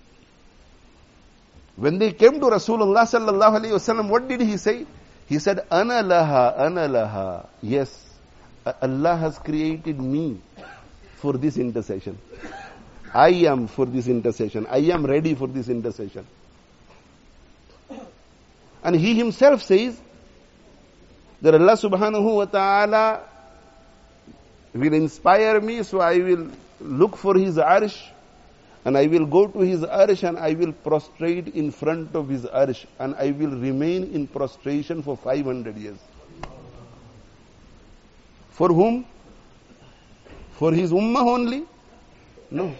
When they came to Rasulullah sallallahu alayhi wasallam, what did he say? He said, Ana laha, ana laha. Yes, Allah has created me for this intercession. I am for this intercession. I am ready for this intercession. And he himself says that Allah subhanahu wa ta'ala will inspire me, so I will look for His arsh, and I will go to His arsh and I will prostrate in front of His arsh, and I will remain in prostration for five hundred years. For whom? For His ummah only? No.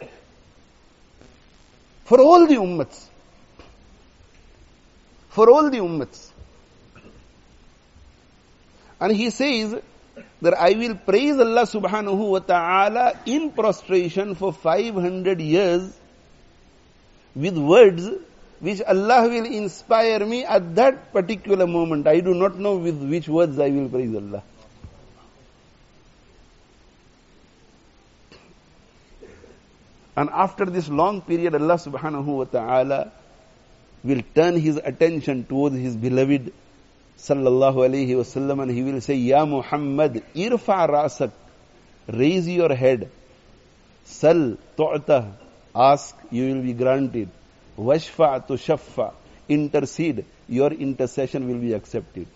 For all the ummats. For all the ummats. And he says that I will praise Allah subhanahu wa ta'ala in prostration for five hundred years with words which Allah will inspire me at that particular moment. I do not know with which words I will praise Allah. And after this long period, Allah subhanahu wa ta'ala will turn His attention towards His beloved sallallahu alayhi wasallam, and He will say, Ya Muhammad, irfa rasak, raise your head, sal tu'ta, ask, you will be granted, washfa tushaffa, intercede, your intercession will be accepted.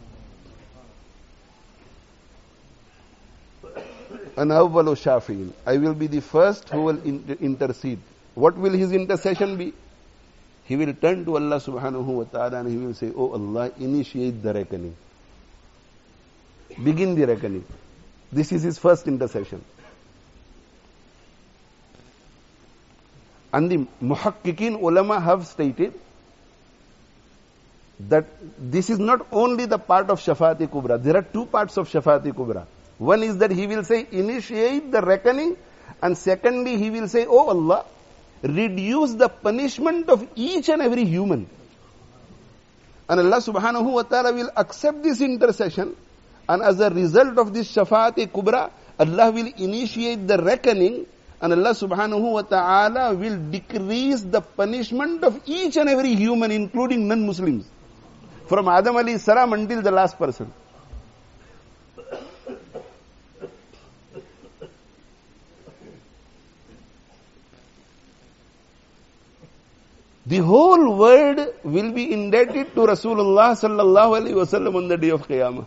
An awwalu shafi'in, I will be the first who will inter- intercede. What will his intercession be? He will turn to Allah subhanahu wa ta'ala and he will say, Oh Allah, initiate the reckoning. Begin the reckoning. This is his first intercession. And the muhaqqiqin ulama have stated that this is not only the part of Shafaat-e Kubra. There are two parts of Shafaat-e Kubra. One is that he will say, initiate the reckoning, and secondly he will say, Oh Allah, reduce the punishment of each and every human. And Allah subhanahu wa ta'ala will accept this intercession, and as a result of this Shafaat-e Kubra, Allah will initiate the reckoning, and Allah subhanahu wa ta'ala will decrease the punishment of each and every human, including non-Muslims, from Adam alayhi salam until the last person. The whole world will be indebted to Rasulullah sallallahu alaihi wasallam on the day of Qiyamah.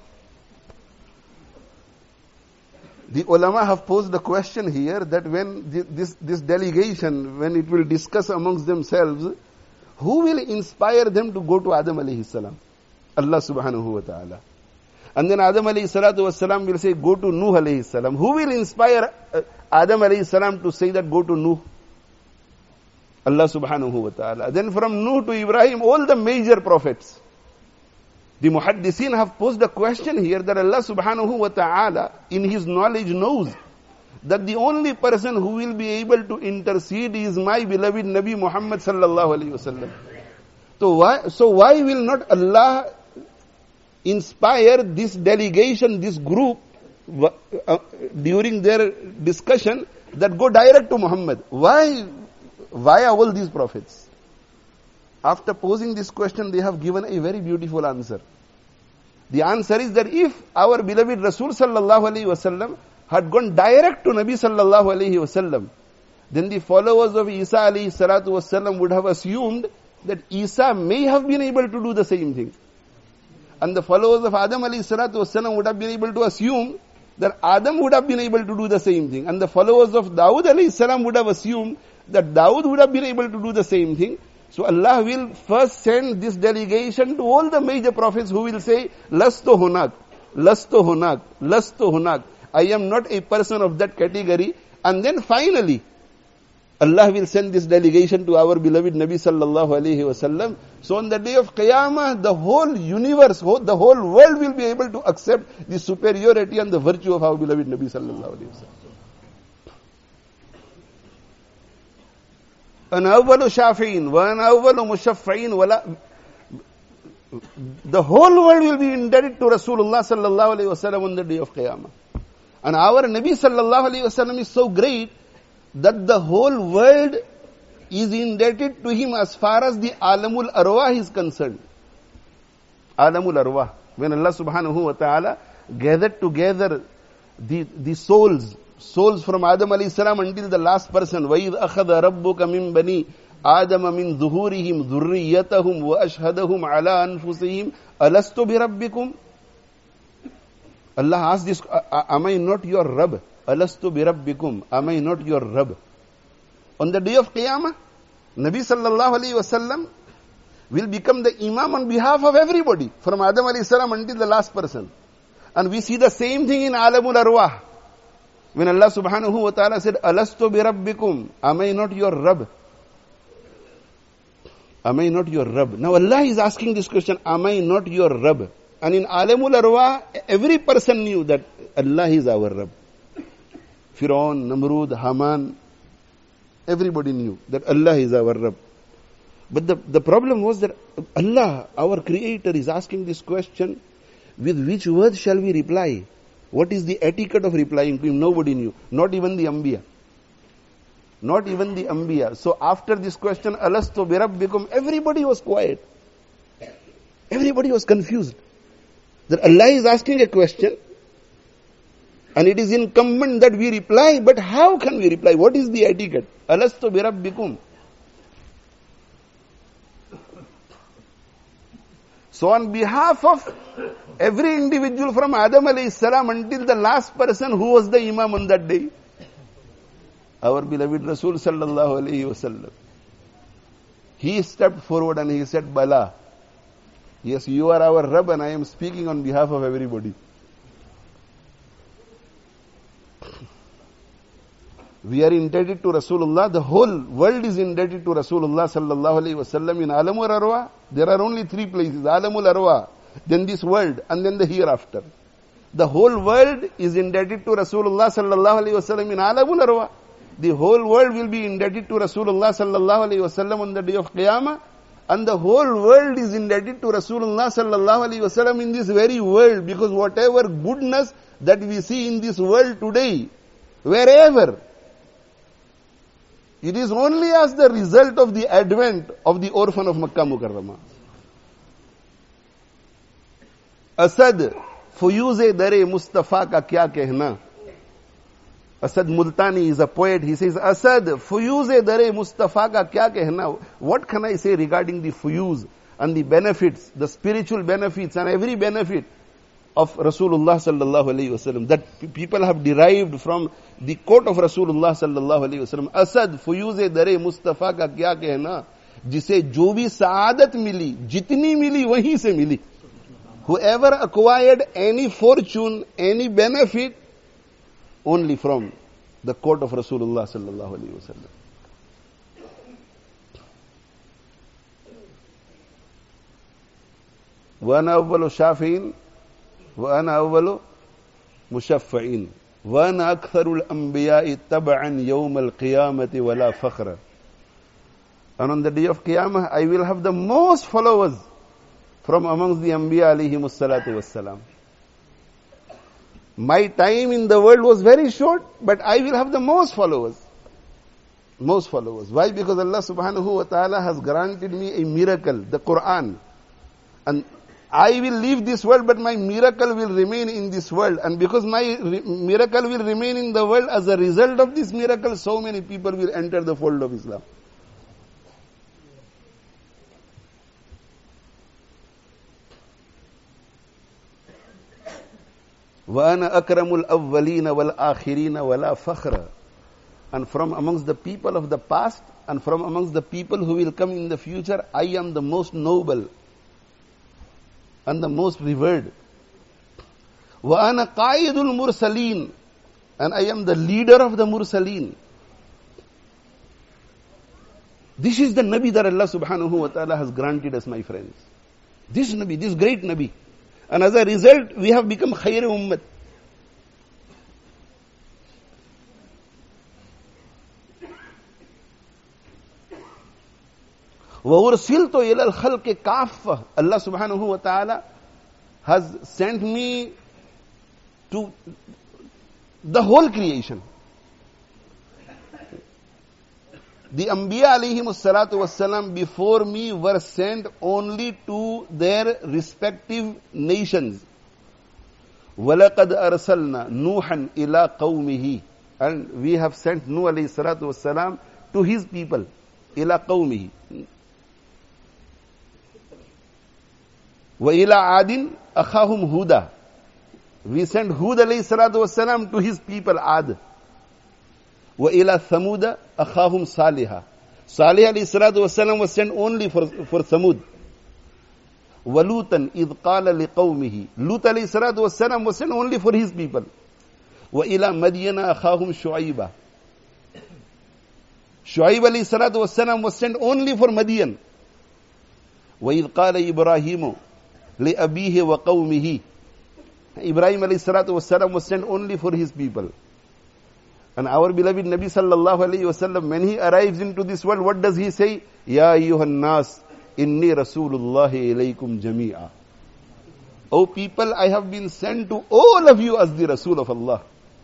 The ulama have posed the question here that when this, this delegation, when it will discuss amongst themselves, who will inspire them to go to Adam alayhi salam? Allah subhanahu wa ta'ala. And then Adam alayhi salatu wasalam will say, go to Nuh alayhi salam. Who will inspire Adam alayhi salam to say that go to Nuh? Allah subhanahu wa ta'ala. Then from Nuh to Ibrahim, all the major prophets. The muhaddithin have posed a question here that Allah subhanahu wa ta'ala in His knowledge knows that the only person who will be able to intercede is my beloved Nabi Muhammad sallallahu alayhi wasallam. So why, so why will not Allah inspire this delegation, this group, uh, during their discussion that go direct to Muhammad? Why? Why are all these prophets? After posing this question, they have given a very beautiful answer. The answer is that if our beloved Rasul sallallahu alaihi wasallam had gone direct to Nabi sallallahu alaihi wasallam, then the followers of Isa alayhi salatu wasalam would have assumed that Isa may have been able to do the same thing. And the followers of Adam alayhi salatu wasalam would have been able to assume that Adam would have been able to do the same thing. And the followers of Dawud alayhi salam would have assumed that Dawud would have been able to do the same thing. So Allah will first send this delegation to all the major prophets who will say, Lasto hunak, Lasto hunak, Lasto hunak. I am not a person of that category. And then finally, Allah will send this delegation to our beloved Nabi sallallahu alayhi wasallam. So on the day of Qiyamah, the whole universe, the whole world will be able to accept the superiority and the virtue of our beloved Nabi sallallahu alayhi wasallam. An awwalu shafi'in, wa an awwalu mushaffa'in, wala. The whole world will be indebted to Rasulullah sallallahu alayhi wasallam on the day of Qiyamah. And our Nabi sallallahu alayhi wasallam is so great that the whole world is indebted to him as far as the Alamul Arwah is concerned. Alamul Arwah. When Allah subhanahu wa ta'ala gathered together the, the souls, souls from Adam alayhi salam until the last person. وَإِذْ أَخَذَ رَبُّكَ مِنْ بَنِي آدَمَ مِنْ ظُهُورِهِمْ ذُرِّيَّتَهُمْ وَأَشْهَدَهُمْ عَلَىٰ أَنفُسِهِمْ أَلَسْتُ بِرَبِّكُمْ. Allah asked this, am I not your Rabb? Alastu bi rabbikum, am I not your Rabb? On the day of Qiyamah, Nabi sallallahu alayhi wasallam will become the Imam on behalf of everybody, from Adam alayhi salam until the last person. And we see the same thing in Alamul Arwah. When Allah subhanahu wa ta'ala said, Alastu bi rabbikum, am I not your Rabb? Am I not your Rabb? Now Allah is asking this question, am I not your Rabb? And in Alamul Arwah, every person knew that Allah is our Rabb. Firaun, Namrud, Haman, everybody knew that Allah is our Rabb. But the, the problem was that Allah, our Creator, is asking this question, with which word shall we reply? What is the etiquette of replying to him? Nobody knew. Not even the Anbiya. Not even the Anbiya. So after this question, Alastu bi rabbikum, everybody was quiet. Everybody was confused. That Allah is asking a question, and it is incumbent that we reply, but how can we reply? What is the etiquette? Alastu bi rabbikum. So on behalf of every individual from Adam alayhi salam until the last person who was the Imam on that day, our beloved Rasul sallallahu alayhi wasallam, he stepped forward and he said, Bala, yes, you are our Rabb and I am speaking on behalf of everybody. We are indebted to Rasulullah. The whole world is indebted to Rasulullah sallallahu alayhi wasallam. In Alamul Arwah, there are only three places. Alamul Arwah, then this world, and then the hereafter. The whole world is indebted to Rasulullah sallallahu alayhi wasallam in Alamul Arwah. The whole world will be indebted to Rasulullah sallallahu alayhi wasallam on the day of Qiyamah. And the whole world is indebted to Rasulullah sallallahu alayhi wasallam in this very world, because whatever goodness that we see in this world today, wherever, it is only as the result of the advent of the orphan of Makkah Mukarramah. Asad, fuyuze dare Mustafa ka kya kehna. Asad Multani is a poet. He says, Asad, fuyuze dare Mustafa ka kya kehna. What can I say regarding the fuyuz and the benefits, the spiritual benefits and every benefit of Rasulullah sallallahu alayhi wasallam that people have derived from the quote of Rasulullah sallallahu alayhi wasallam. Asad, fuyuze dare Mustafa ka kya kehna. Jise jo bhi saadat mili, jitni mili, wahi se mili. Whoever acquired any fortune, any benefit, only from the court of Rasulullah sallallahu alayhi wasallam. Wa ana awwalu shafi'in, wa ana awwalu mushaffa'in, wa ana aktharul anbiya'i tab'an yawm al-qiyamati wa la fakhra. And on the day of Qiyamah, I will have the most followers from amongst the Anbiya alayhimus salatu wassalam. My time in the world was very short, but I will have the most followers. Most followers. Why? Because Allah subhanahu wa ta'ala has granted me a miracle, the Quran. And I will leave this world, but my miracle will remain in this world. And because my re- miracle will remain in the world, as a result of this miracle, so many people will enter the fold of Islam. وَأَنَا أَكْرَمُ الْأَوَّلِينَ وَالْآخِرِينَ وَلَا فَخْرَ. And from amongst the people of the past and from amongst the people who will come in the future, I am the most noble and the most revered. وَأَنَا قَائِدُ الْمُرْسَلِينَ. And I am the leader of the Mursaleen. This is the Nabi that Allah subhanahu wa ta'ala has granted us, my friends. This Nabi, this great Nabi. And as a result, we have become khayr ummat. وَأُرْسِلْتُ إِلَى الْخَلْقِ كَافَّةً. Allah subhanahu wa ta'ala has sent me to the whole creation. The Anbiya alayhimus salatu wassalam before me were sent only to their respective nations. وَلَقَدْ أَرْسَلْنَا نُوحًا إِلَىٰ قَوْمِهِ. And we have sent Nuh alayhi salatu wassalam to his people. إِلَىٰ قَوْمِهِ. وَإِلَىٰ عَادٍ أَخَاهُمْ هُودًا. We sent Hud alayhi salatu wassalam to his people Ad. وَإِلَىٰ ثَمُودَ أَخَاهُمْ صَالِحًا. Salih alayhi salatu wassalam was sent only for, for Thamud. وَلُوتًا إِذْ قَالَ لِقَوْمِهِ. Lut alayhi salatu wassalam was sent only for his people. وَإِلَىٰ مَدْيَنَ أَخَاهُمْ شُعَيْبًا. Shu'aib alayhi salatu wassalam was sent only for Madian. وَإِذْ قَالَ إِبْرَاهِيمُ لِأَبِيهِ وَقَوْمِهِ. Ibrahim alayhi salatu wassalam was sent only for his people. And our beloved Nabi sallallahu alayhi wasallam, when he arrives into this world, what does he say? Ya ayyuhan nas, inni rasulullahi ilaykum jami'a. O people, I have been sent to all of you as the Rasul of Allah.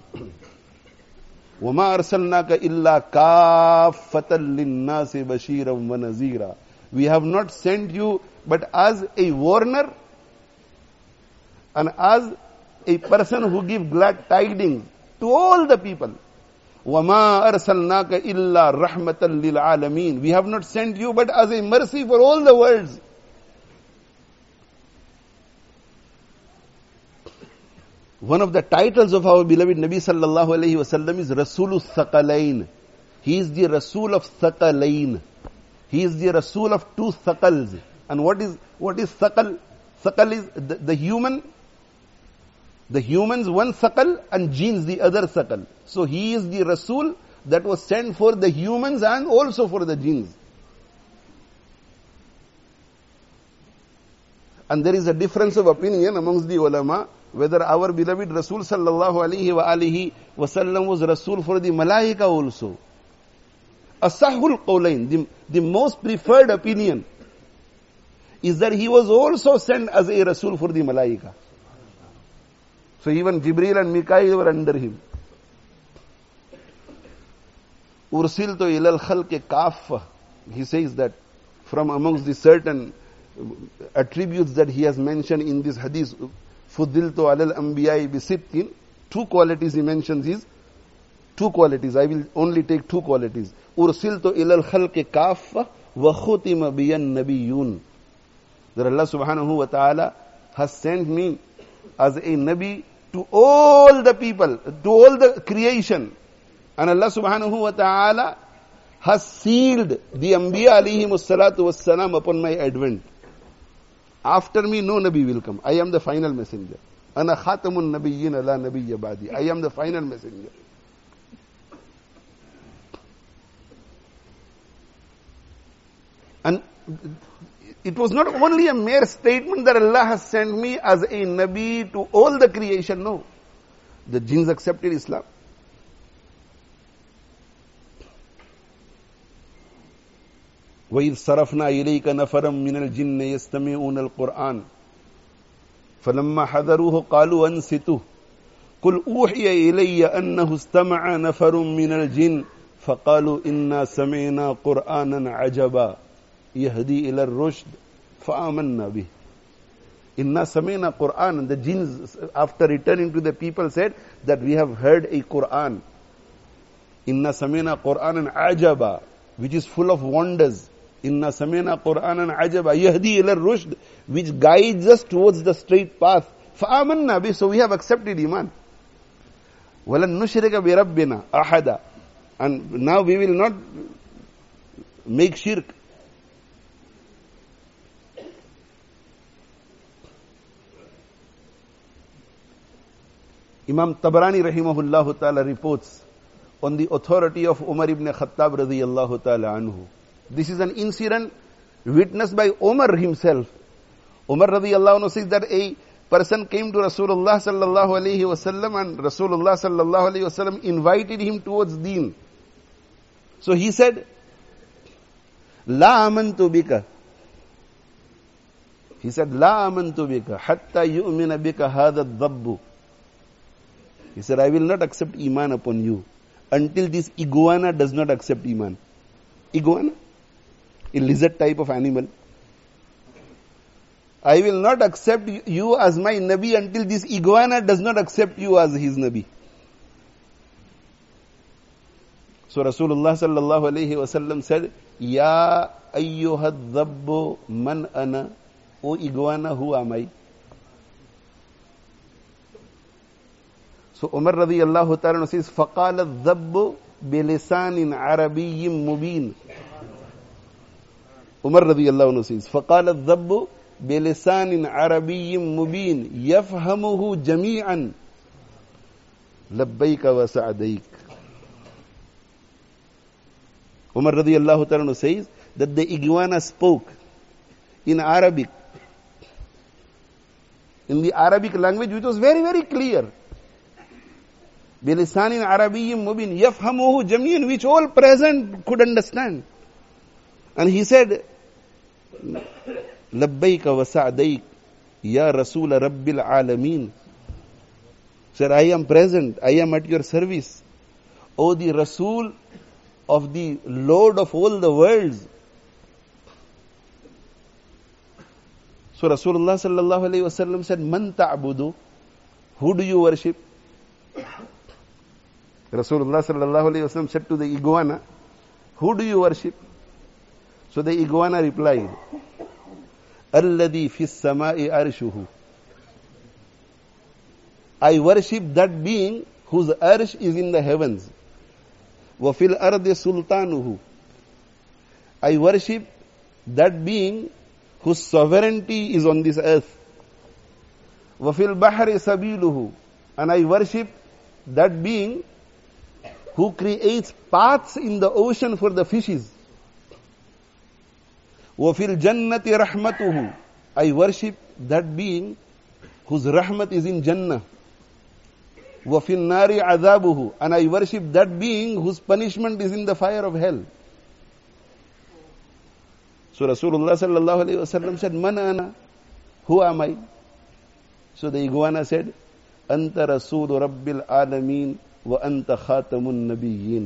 وَمَا أَرْسَلْنَاكَ إِلَّا كَافَّةً لِلنَّاسِ بَشِيرًا وَنَذِيرًا. We have not sent you but as a warner and as a person who gives glad tidings to all the people. وَمَا أَرْسَلْنَاكَ إِلَّا رَحْمَةً لِلْعَالَمِينَ. We have not sent you but as a mercy for all the worlds. One of the titles of our beloved Nabi sallallahu alayhi wasallam is Rasulul Thaqalain. He is the Rasul of Thaqalain. He is the Rasul of two Thaqals. And what is what is Thaqal? Thaqal is the, the human, the humans one Thaqal and jinns the other Thaqal. So he is the Rasul that was sent for the humans and also for the jinns. And there is a difference of opinion amongst the ulama whether our beloved Rasul sallallahu alayhi wa alihi wasallam was Rasul for the Malaika also. Asahul Qawlain, the, the most preferred opinion is that he was also sent as a Rasul for the Malaika. So even Jibreel and Mikail were under him. Ursiltu ilal khalqi kaffa. He says that from amongst the certain attributes that he has mentioned in this hadith, Fuddiltu alal anbiya'i bisittin, two qualities he mentions is, two qualities, I will only take two qualities. Ursiltu ilal khalqi kaffa wa khutima biyan nabiyyun. That Allah subhanahu wa ta'ala has sent me as a Nabi to all the people, to all the creation. And Allah subhanahu wa ta'ala has sealed the Anbiya alayhimus salatu wassalam upon my advent. After me, no Nabi will come. I am the final messenger. Ana khatamun nabiyyin la nabiyya ba'di. I am the final messenger. And it was not only a mere statement that Allah has sent me as a Nabi to all the creation. No. The jinns accepted Islam. وَإِذْ صَرَفْنَا إِلَيْكَ نَفَرًا مِنَ الْجِنِّ يَسْتَمِعُونَ الْقُرْآنَ فَلَمَّا حَضَرُوهُ قَالُوا أَنْصِتُوا قُلْ أُوحِيَ إِلَيَّ أَنَّهُ اسْتَمَعَ نَفَرٌ مِنَ الْجِنِّ فَقَالُوا إِنَّا سَمِعْنَا قُرْآنًا عَجَبًا يَهْدِي إِلَى الرُّشْدِ فَآمَنَّا بِهِ Inna samina Quran. The jinns, after returning to the people, said that we have heard a Quran. Inna samina Quranan ajaba, which is full of wonders. Inna samina Quranan ajaba, yahdi ila rushd, which guides us towards the straight path. Fa'amanna bi, so we have accepted iman. Walan nushrika bi rabbina ahada, and now we will not make shirk. Imam Tabarani rahimahullah ta'ala reports on the authority of Umar ibn Khattab radiyallahu ta'ala anhu. This is an incident witnessed by Umar himself. Umar radiyallahu anhu says that a person came to Rasulullah sallallahu alayhi wasallam, and Rasulullah sallallahu alayhi wasallam invited him towards deen. So he said, La amantu bika. He said, La amantu bika hatta yu'mina bika hadha ad-dabbu. He said, I will not accept iman upon you until this iguana does not accept iman. Iguana? A lizard type of animal. I will not accept you as my Nabi until this iguana does not accept you as his Nabi. So Rasulullah sallallahu alayhi wasallam said, Ya ayyuhad dhabbu man ana. O iguana, who am I? So Umar radiyallahu ta'ala says, فَقَالَ الذَّبُّ بِلِسَانٍ عَرَبِيٍّ مُبِينٍ. Umar radiyallahu anhu says, فَقَالَ الذَّبُّ بِلِسَانٍ عَرَبِيٍّ مُبِينٍ يَفْهَمُهُ جَمِيعًا لَبَّيْكَ وَسَعْدَيْكَ. Umar radiyallahu ta'ala says that the iguana spoke in Arabic, in the Arabic language, which was very, very clear. بِلِسَانٍ عَرَبِيٍّ مُبِينٍ يَفْهَمُهُ جَمِيعًا, which all present could understand. And he said, لَبَّيْكَ وَسَعْدَيْكَ يَا رَسُولَ رَبِّ الْعَالَمِينَ. Said, I am present, I am at your service. O the Rasul of the Lord of all the worlds. So Rasulullah sallallahu alayhi wasallam said, Man ta'budu? Who do you worship? Rasulullah sallallahu alayhi wasallam said to the iguana, who do you worship? So the iguana replied, Alladhi fis samai arshuhu. I worship that being whose arsh is in the heavens. Wa fil ardi sultanuhu. I worship that being whose sovereignty is on this earth. Wa fil bahri sabiluhu. And I worship that being who creates paths in the ocean for the fishes. وَفِي الْجَنَّةِ رَحْمَتُهُ. I worship that being whose rahmat is in Jannah. وَفِي النَّارِ عَذَابُهُ. And I worship that being whose punishment is in the fire of hell. So Rasulullah sallallahu alayhi wasallam said, Man ana? Who am I? So the iguana said, Anta Rasulu Rabbil Alameen wa anta khatamun nabiyyin.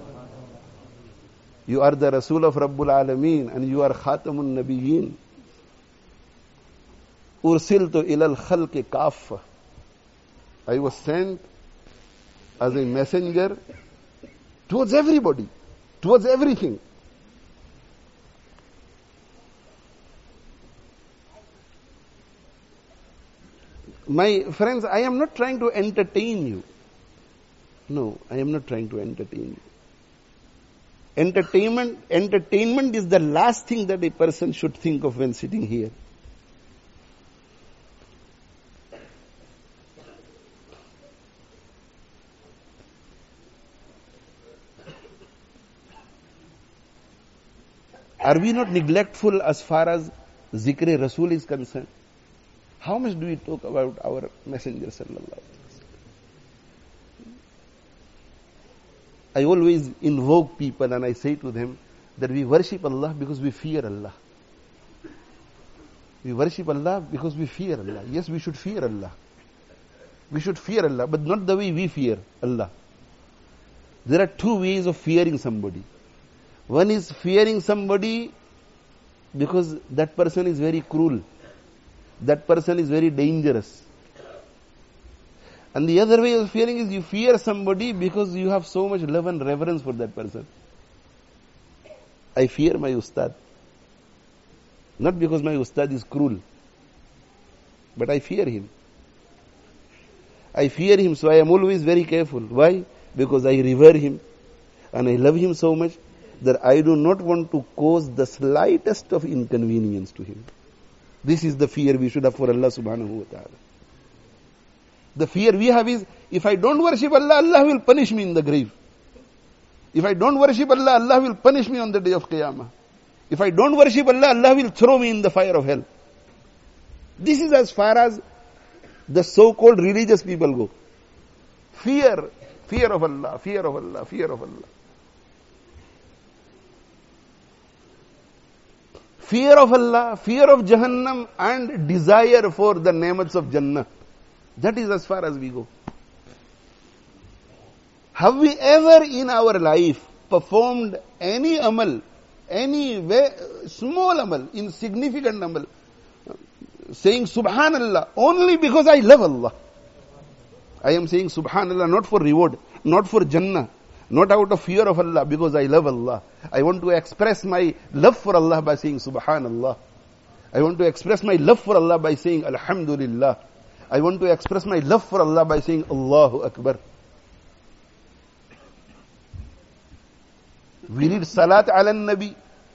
You are the Rasul of Rabbul Alameen and you are khatamun nabiyyin. Ursiltu ilal khalqi kaffa. I was sent as a messenger towards everybody, towards everything. My friends, I am not trying to entertain you. No, I am not trying to entertain you. Entertainment, entertainment is the last thing that a person should think of when sitting here. Are we not neglectful as far as Zikr Rasul is concerned? How much do we talk about our Messenger sallallahu alaihi wasallam? I always invoke people and I say to them that we worship Allah because we fear Allah. We worship Allah because we fear Allah. Yes, we should fear Allah. We should fear Allah, but not the way we fear Allah. There are two ways of fearing somebody. One is fearing somebody because that person is very cruel. that person is very dangerous. And the other way of fearing is you fear somebody because you have so much love and reverence for that person. I fear my ustad. Not because my ustad is cruel, but I fear him. I fear him, so I am always very careful. Why? Because I revere him and I love him so much that I do not want to cause the slightest of inconvenience to him. This is the fear we should have for Allah subhanahu wa ta'ala. The fear we have is, if I don't worship Allah, Allah will punish me in the grave. If I don't worship Allah, Allah will punish me on the day of Qiyamah. If I don't worship Allah, Allah will throw me in the fire of hell. This is as far as the so-called religious people go. Fear, fear of Allah, fear of Allah, fear of Allah. Fear of Allah, fear of Jahannam, and desire for the ni'mats of Jannah. That is as far as we go. Have we ever in our life performed any amal, any way, small amal, insignificant amal, saying Subhanallah only because I love Allah? I am saying Subhanallah not for reward, not for Jannah, not out of fear of Allah, because I love Allah. I want to express my love for Allah by saying Subhanallah. I want to express my love for Allah by saying Alhamdulillah. I want to express my love for Allah by saying Allahu Akbar. We read Salat ala Nabi.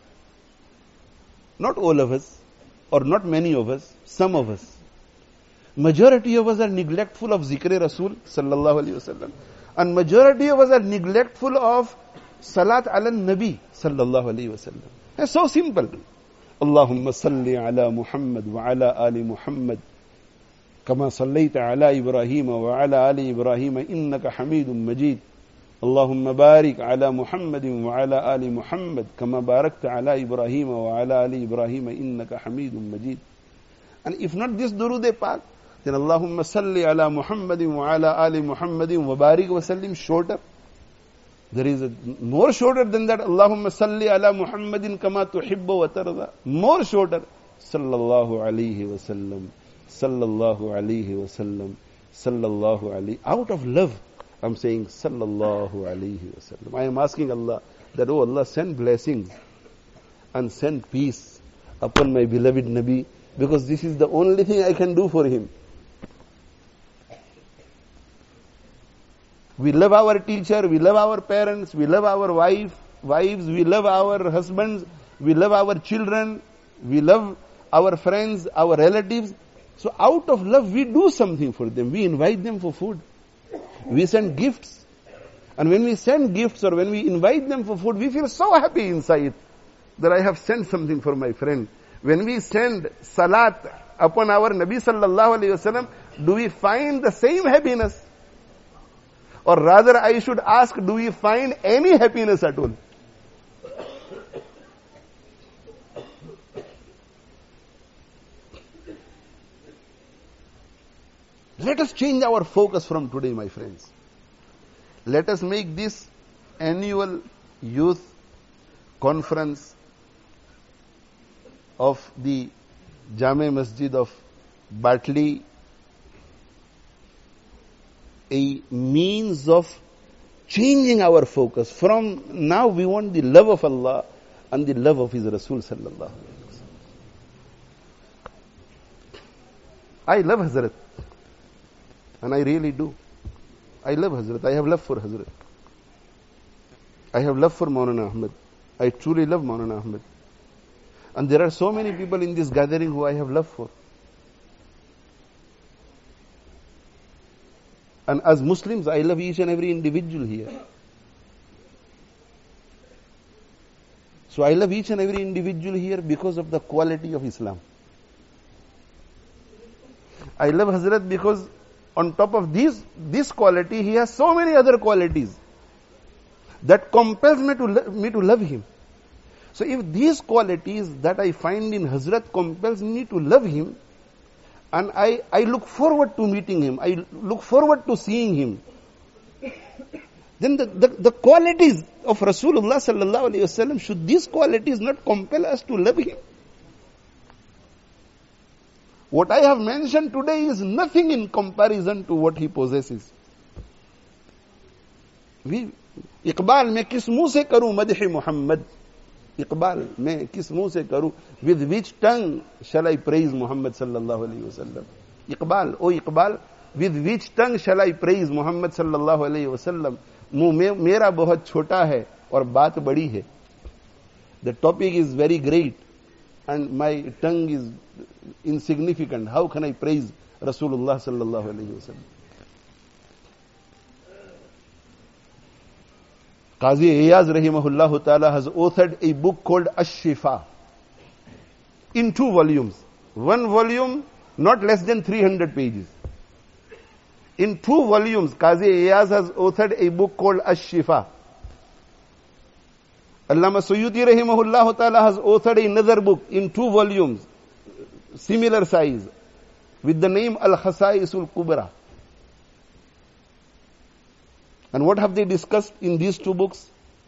Not all of us, or not many of us, some of us. Majority of us are neglectful of Zikr Rasul sallallahu alayhi wasallam. And majority of us are neglectful of Salat ala Nabi sallallahu alayhi wasallam. It's so simple. Allahumma salli ala Muhammad wa ala ali Muhammad. كما صليت على إبراهيم وعلى آل إبراهيم إنك حميد مجيد اللهم بارك على محمد وعلى آل محمد كما باركت على إبراهيم وعلى آل إبراهيم إنك حميد مجيد. And if not this Durud Pak, then Allahumma salli ala Muhammadin wa ala ali Muhammadin wa barik wa sallim shorter. There is a more shorter than that. Allahumma salli ala Muhammadin kama tuhibbu wa tarda. More shorter. Sallallahu alayhi wa sallam. Sallallahu alayhi wa sallam. Sallallahu alayhi. Out of love, I'm saying Sallallahu alayhi wa sallam. I am asking Allah that, oh Allah, send blessings and send peace upon my beloved Nabi, because this is the only thing I can do for him. We love our teacher, we love our parents, we love our wife, wives, we love our husbands, we love our children, we love our friends, our relatives. So out of love, we do something for them. We invite them for food. We send gifts. And when we send gifts or when we invite them for food, we feel so happy inside that I have sent something for my friend. When we send salat upon our Nabi sallallahu alayhi wasallam, do we find the same happiness? Or rather, I should ask, do we find any happiness at all? Let us change our focus from today, my friends. Let us make this annual youth conference of the Jame Masjid of Batli a means of changing our focus. From now we want the love of Allah and the love of His Rasul sallallahu alaihi wasallam. I love Hazrat. And I really do. I love Hazrat. I have love for Hazrat. I have love for Maulana Ahmed. I truly love Maulana Ahmed. And there are so many people in this gathering who I have love for. And as Muslims, I love each and every individual here. So I love each and every individual here because of the quality of Islam. I love Hazrat because on top of this, this quality, he has so many other qualities that compels me to, lo- me to love him. So if these qualities that I find in Hazrat compels me to love him, and I, I look forward to meeting him, I look forward to seeing him, then the, the, the qualities of Rasulullah sallallahu alayhi wasallam, should these qualities not compel us to love him? What I have mentioned today is nothing in comparison to what he possesses. We, Iqbal मैं किस मुंह से करूं मदह मोहम्मद, इकबाल मैं किस मुंह से करूं, with which tongue shall I praise Muhammad sallallahu alaihi wasallam. Iqbal, O Iqbal, with which tongue shall I praise Muhammad sallallahu alaihi wasallam. मुंह में मेरा बहुत छोटा है और बात बड़ी है. The topic is very great and my tongue is insignificant. How can I praise Rasulullah sallallahu alaihi wasallam? Qazi Iyaz rahimahullah ta'ala has authored a book called Ash-Shifa in two volumes. One volume, not less than three hundred pages. In two volumes, Qazi Iyaz has authored a book called Ash-Shifa. Allama Suyuti rahimahullah ta'ala has authored another book in two volumes, similar size, with the name Al-Khasa'isul Kubra. And what have they discussed in these two books?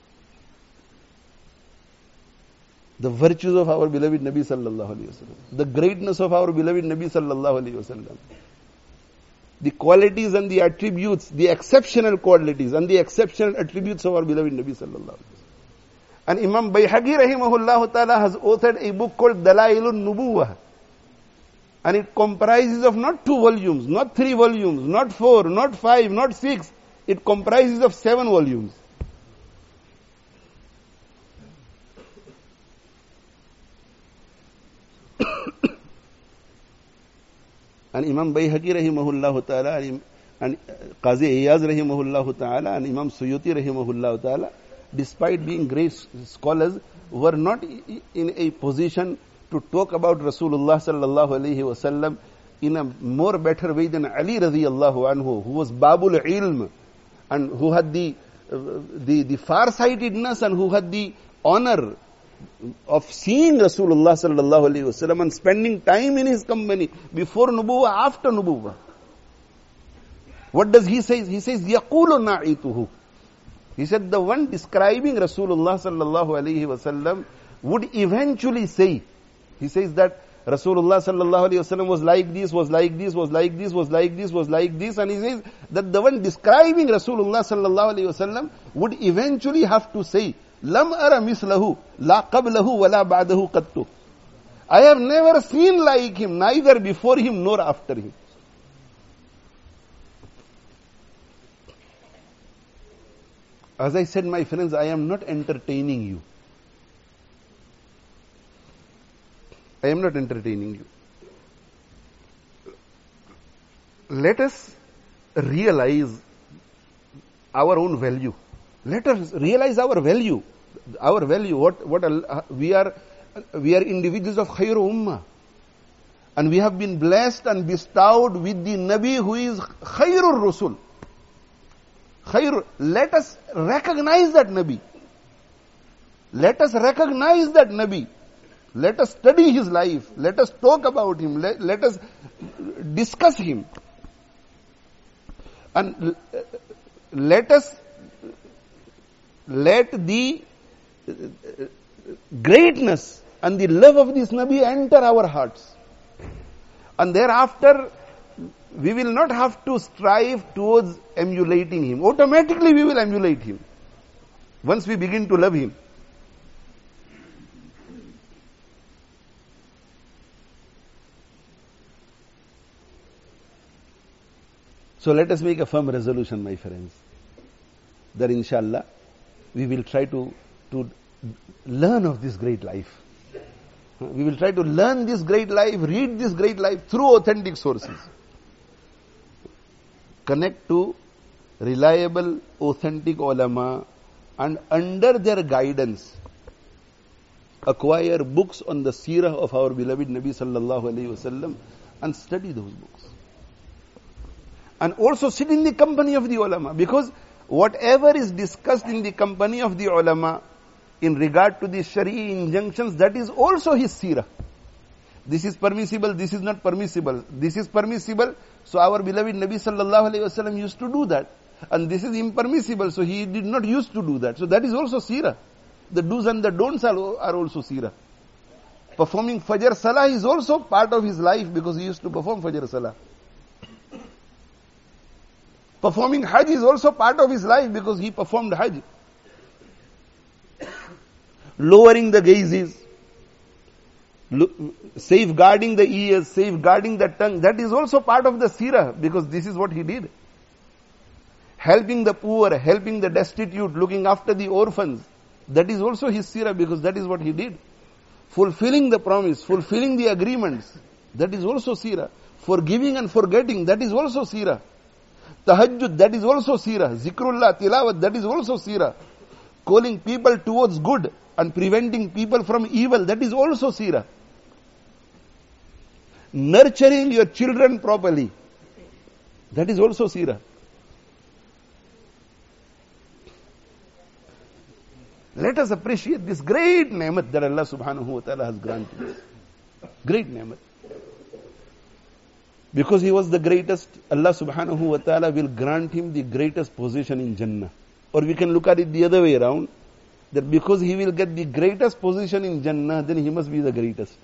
The virtues of our beloved Nabi sallallahu alaihi wasallam, the greatness of our beloved Nabi sallallahu alaihi wasallam, the qualities and the attributes, the exceptional qualities and the exceptional attributes of our beloved Nabi sallallahu alaihi wasallam. And Imam Bayhaqi rahimahullah ta'ala has authored a book called Dalailun Nubuwah. And it comprises of not two volumes, not three volumes, not four, not five, not six. It comprises of seven volumes. And Imam Bayhaqi rahimahullah ta'ala and Qazi Iyaz rahimahullah ta'ala and Imam Suyuti rahimahullah ta'ala, despite being great scholars, were not in a position to talk about Rasulullah sallallahu alaihi wasallam in a more better way than Ali radiyallahu anhu, who was Babul Ilm, and who had the, uh, the, the far-sightedness and who had the honor of seeing Rasulullah sallallahu alaihi wasallam and spending time in his company before Nubuwwah, after Nubuwwah. What does he say? He says, يَقُولُ نَعِيتُهُ. He said, the one describing Rasulullah sallallahu alaihi wasallam would eventually say, he says that Rasulullah sallallahu alaihi wasallam was like this, was like this, was like this, was like this, was like this, and he says that the one describing Rasulullah sallallahu alaihi wasallam would eventually have to say, Lam ara mislahu, la qablahu wa la ba'dahu qattu. I have never seen like him, neither before him nor after him. As I said, my friends, I am not entertaining you. I am not entertaining you. Let us realize our own value. Let us realize our value. Our value, what, what we are, we are individuals of Khairu Ummah. And we have been blessed and bestowed with the Nabi who is Khairur Rasul. Khair, let us recognize that Nabi. Let us recognize that Nabi. Let us study his life. Let us talk about him. Let, let us discuss him. And let us let the greatness and the love of this Nabi enter our hearts. And thereafter, we will not have to strive towards emulating him. Automatically we will emulate him once we begin to love him. So let us make a firm resolution, my friends, that inshallah we will try to, to learn of this great life. We will try to learn this great life, read this great life through authentic sources. Connect to reliable, authentic ulama, and under their guidance, acquire books on the seerah of our beloved Nabi sallallahu alaihi wasallam and study those books. And also sit in the company of the ulama, because whatever is discussed in the company of the ulama in regard to the Shari'i injunctions, that is also his seerah. This is permissible, this is not permissible. This is permissible, so our beloved Nabi sallallahu alaihi wasallam used to do that. And this is impermissible, so he did not used to do that. So that is also seerah. The do's and the don'ts are, are also seerah. Performing Fajr Salah is also part of his life because he used to perform Fajr Salah. Performing Hajj is also part of his life because he performed Hajj. Lowering the gazes, safeguarding the ears, safeguarding the tongue, that is also part of the seerah because this is what he did. Helping the poor, helping the destitute, looking after the orphans, that is also his seerah because that is what he did. Fulfilling the promise, fulfilling the agreements, that is also seerah. Forgiving and forgetting, that is also seerah. Tahajjud, that is also seerah. Zikrullah, tilawat, that is also seerah. Calling people towards good and preventing people from evil, that is also seerah. Nurturing your children properly, that is also seerah. Let us appreciate this great ni'mat that Allah subhanahu wa ta'ala has granted us. Great ni'mat. Because he was the greatest, Allah subhanahu wa ta'ala will grant him the greatest position in Jannah. Or we can look at it the other way around, that because he will get the greatest position in Jannah, then he must be the greatest.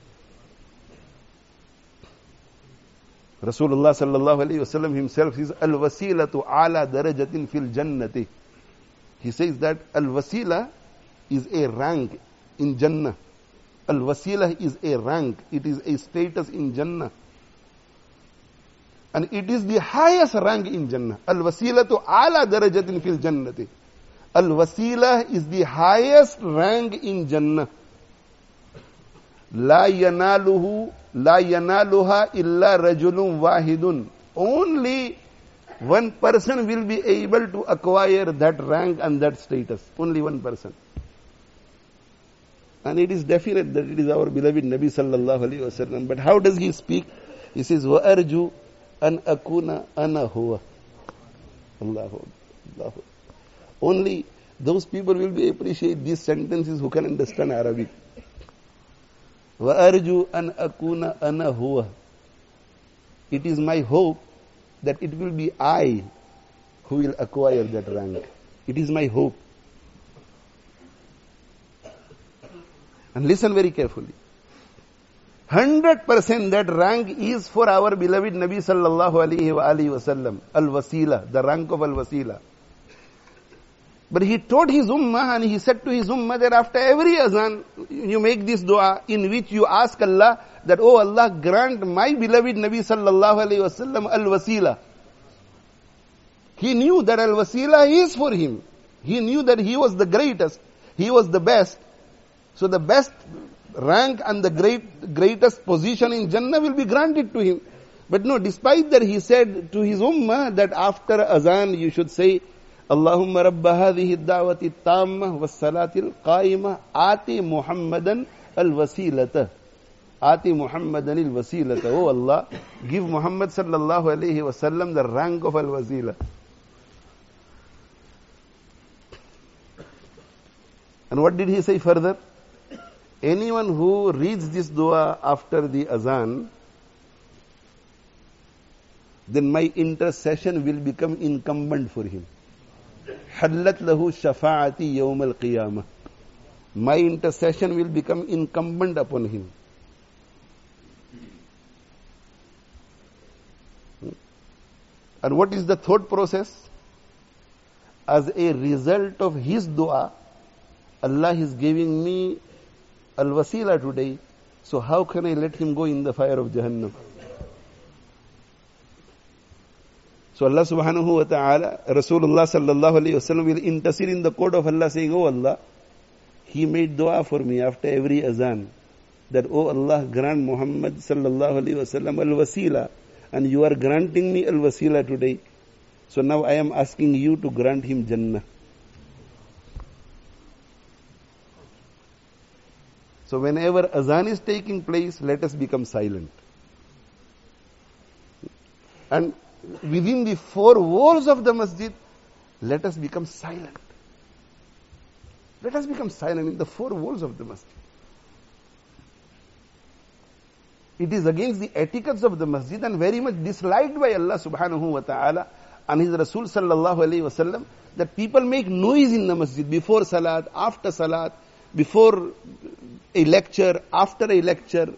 Rasulullah sallallahu alayhi wa sallam himself says, Al-wasilatu ala darajatin fil jannati. He says that Al-wasila is a rank in Jannah. Al-wasila is a rank. It is a status in Jannah. And it is the highest rank in Jannah. Al-wasilatu ala darajatin fil jannati. Al-wasila is the highest rank in Jannah. La yanaluhu, la yanaluha illa rajulun wahidun. Only one person will be able to acquire that rank and that status. Only one person. And it is definite that it is our beloved Nabi sallallahu alayhi wa sallam. But how does he speak? He says, وَأَرْجُ أَنْ أَكُونَ أَنَا هُوَ. Allahu, Allahu. Only those people will be appreciate these sentences who can understand Arabic. وَأَرْجُ أَنْ أَكُونَ أَنَا هُوَ. It is my hope that it will be I who will acquire that rank. It is my hope. And listen very carefully. one hundred percent that rank is for our beloved Nabi sallallahu alayhi wa alihi wa sallam. Al-wasila, the rank of al-wasila. But he taught his ummah and he said to his ummah that after every azan, you make this dua in which you ask Allah that, oh Allah, grant my beloved Nabi sallallahu alayhi wa sallam al-wasila. He knew that al-wasila is for him. He knew that he was the greatest. He was the best. So the best rank and the great greatest position in Jannah will be granted to him. But no, despite that he said to his ummah that after azan you should say, Allahumma rabba hadhihi ad-da'wati at-tamma was-salati al-qa'imah ati Muhammadan al-wasilata. Ati Muhammadan al-wasilata. Oh Allah, give Muhammad sallallahu alayhi wa sallam the rank of al-wasila. And what did he say further? Anyone who reads this dua after the azan, then my intercession will become incumbent for him. حَلَّتْ لَهُ شَفَاعَتِي يَوْمَ الْقِيَامَةِ. My intercession will become incumbent upon him. And what is the thought process? As a result of his dua, Allah is giving me al-wasila today, so how can I let him go in the fire of Jahannam? So Allah subhanahu wa ta'ala, Rasulullah sallallahu alayhi wa sallam will intercede in the court of Allah saying, oh Allah, he made dua for me after every azan, that oh Allah, grant Muhammad sallallahu alayhi wa sallam al-wasila, and you are granting me al-wasila today. So now I am asking you to grant him Jannah. So whenever azan is taking place, let us become silent. And within the four walls of the masjid, let us become silent. Let us become silent in the four walls of the masjid. It is against the etiquettes of the masjid and very much disliked by Allah subhanahu wa ta'ala and His Rasul sallallahu alayhi wa sallam that people make noise in the masjid before salat, after salat, before a lecture after a lecture.